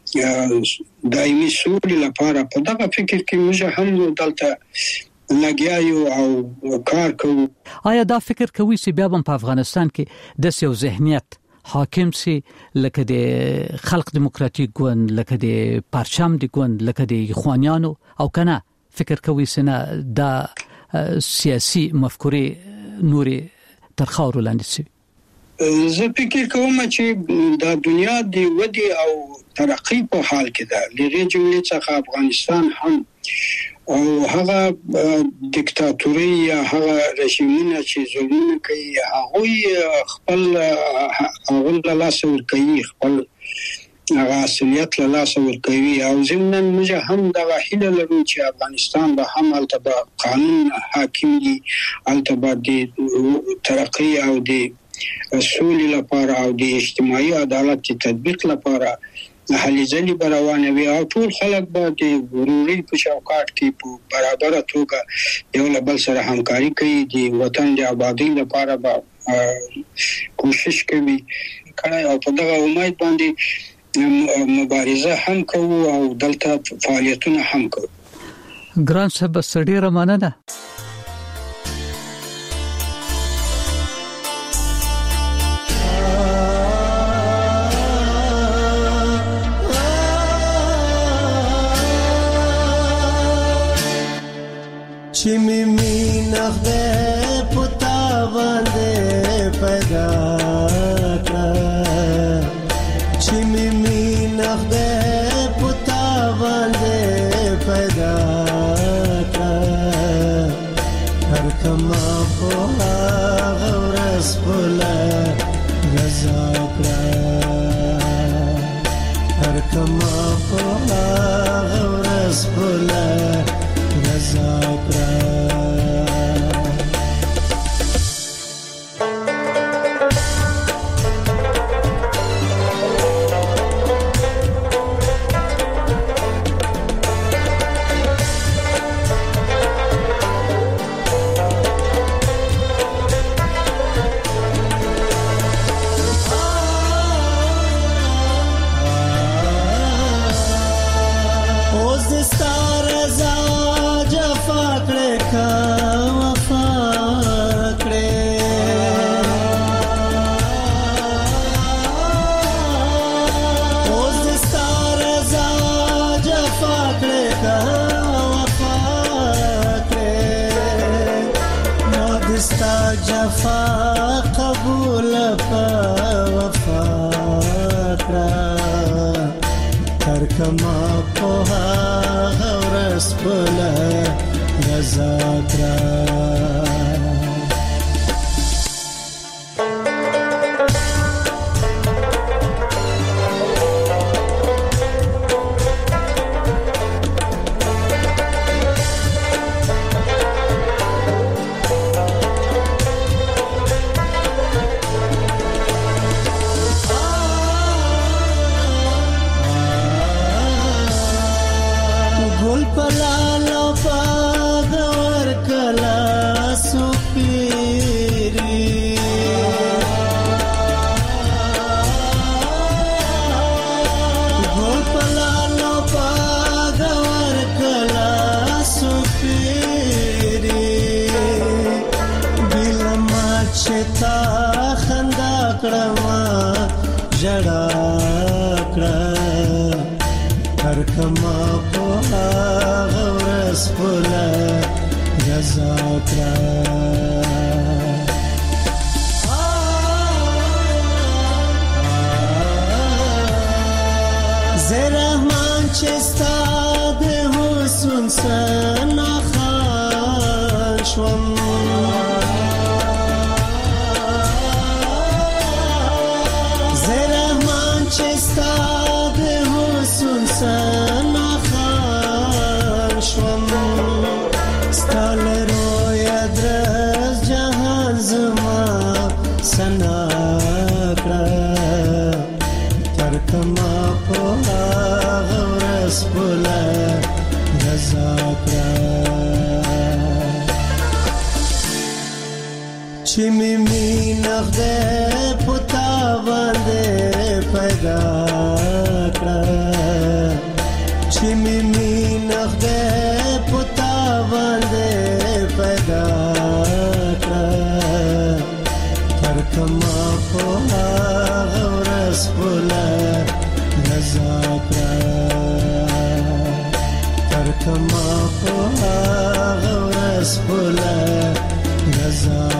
دایمي سولې لپاره په دغه فکر کې موږ هم دلته لګیاو او کار کوو آیا دا فکر کوي چې بیا په افغانستان کې د سیو ذهنیت حاکم سي لکه د خلق دیموکراتیک ګوند لکه د پرچم د ګوند لکه د اخوانیانو او کنه فکر کوي چې نه دا سیاسي مفکورې نورې تر خاورو لاندې شي؟ زه فکر کوم چې د دنیا د ودی او ترقی په حال کې ده. لږه جملې څخه افغانستان هم او هغه دیکتاتوري یا هغه رژیمونه چې ظلم کوي هغه خپل هغه له لاس ورکوي، خپل هغه اصلیت له لاس ورکوي. او ضمناً موږ هم دغه هیله لرو چې افغانستان به هم البته قانون حاکم وي، البته د ترقی او د سولې لپاره او د اجتماعي عدالت تطبیق لپاره هلې ځلې به روانې وي او ټول خلک به د ورورۍ په چوکاټ کې په برابره توګه یو له بل سره همکاري کوي، د وطن د آبادۍ لپاره به کوشش کوي کړی او په دغه امید باندې مبارزه هم کوو او دلته فعالیتونه هم کوو. ګران صاحب ډېره مننه. چې می مینه خدای پتا باندې پیدا کړه، چې می مینه خدای پتا باندې پیدا کړه، هر کما په هغه ورځ بوله رضا کړه، هر کما په هغه ورځ بوله رضا کړه. جفا قبول په وفا کړه، تر کما په هغه ورځ بله رضا کړه. جڑا کړه، هر کما په هغه ورځ بوله رضا کړه. زه رحمان چې ستا د حسن ثنا خان شوم، سنا خان شوم، ستال روی درز جهان زما سنا کړه، تر کما په هغه ورځ بوله رضا کړه. چې می مینه خدای پتا باندې پیدا کړه، چې می مینه خدای پتا باندې پیدا کړه، تر کما په هغه ورځ بوله رضا کړه، تر کما په هغه ورځ لاس بولا رضا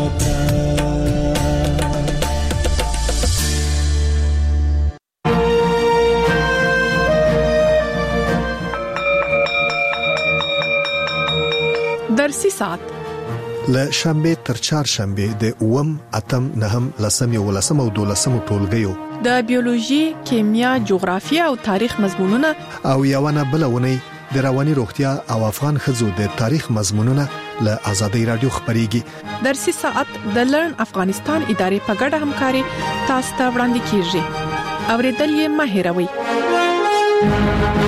درسي ساعت له شنبه تر چهارشنبه د اوم اتم نهم لسم یو لسم او دولسم ټولګیو د بیولوژي، کیمیا، جغرافیه او تاریخ مضمونونه او یوونه بلونه د رواني روغتیا او افغان خزو د تاریخ مضمونونه له آزادۍ رادیو خبريږي. درسي ساعت د لرن افغانستان ادارې په ګډه همکاري تاسو ته وړاندې کیږي. اوریدل یې مه هېروئ.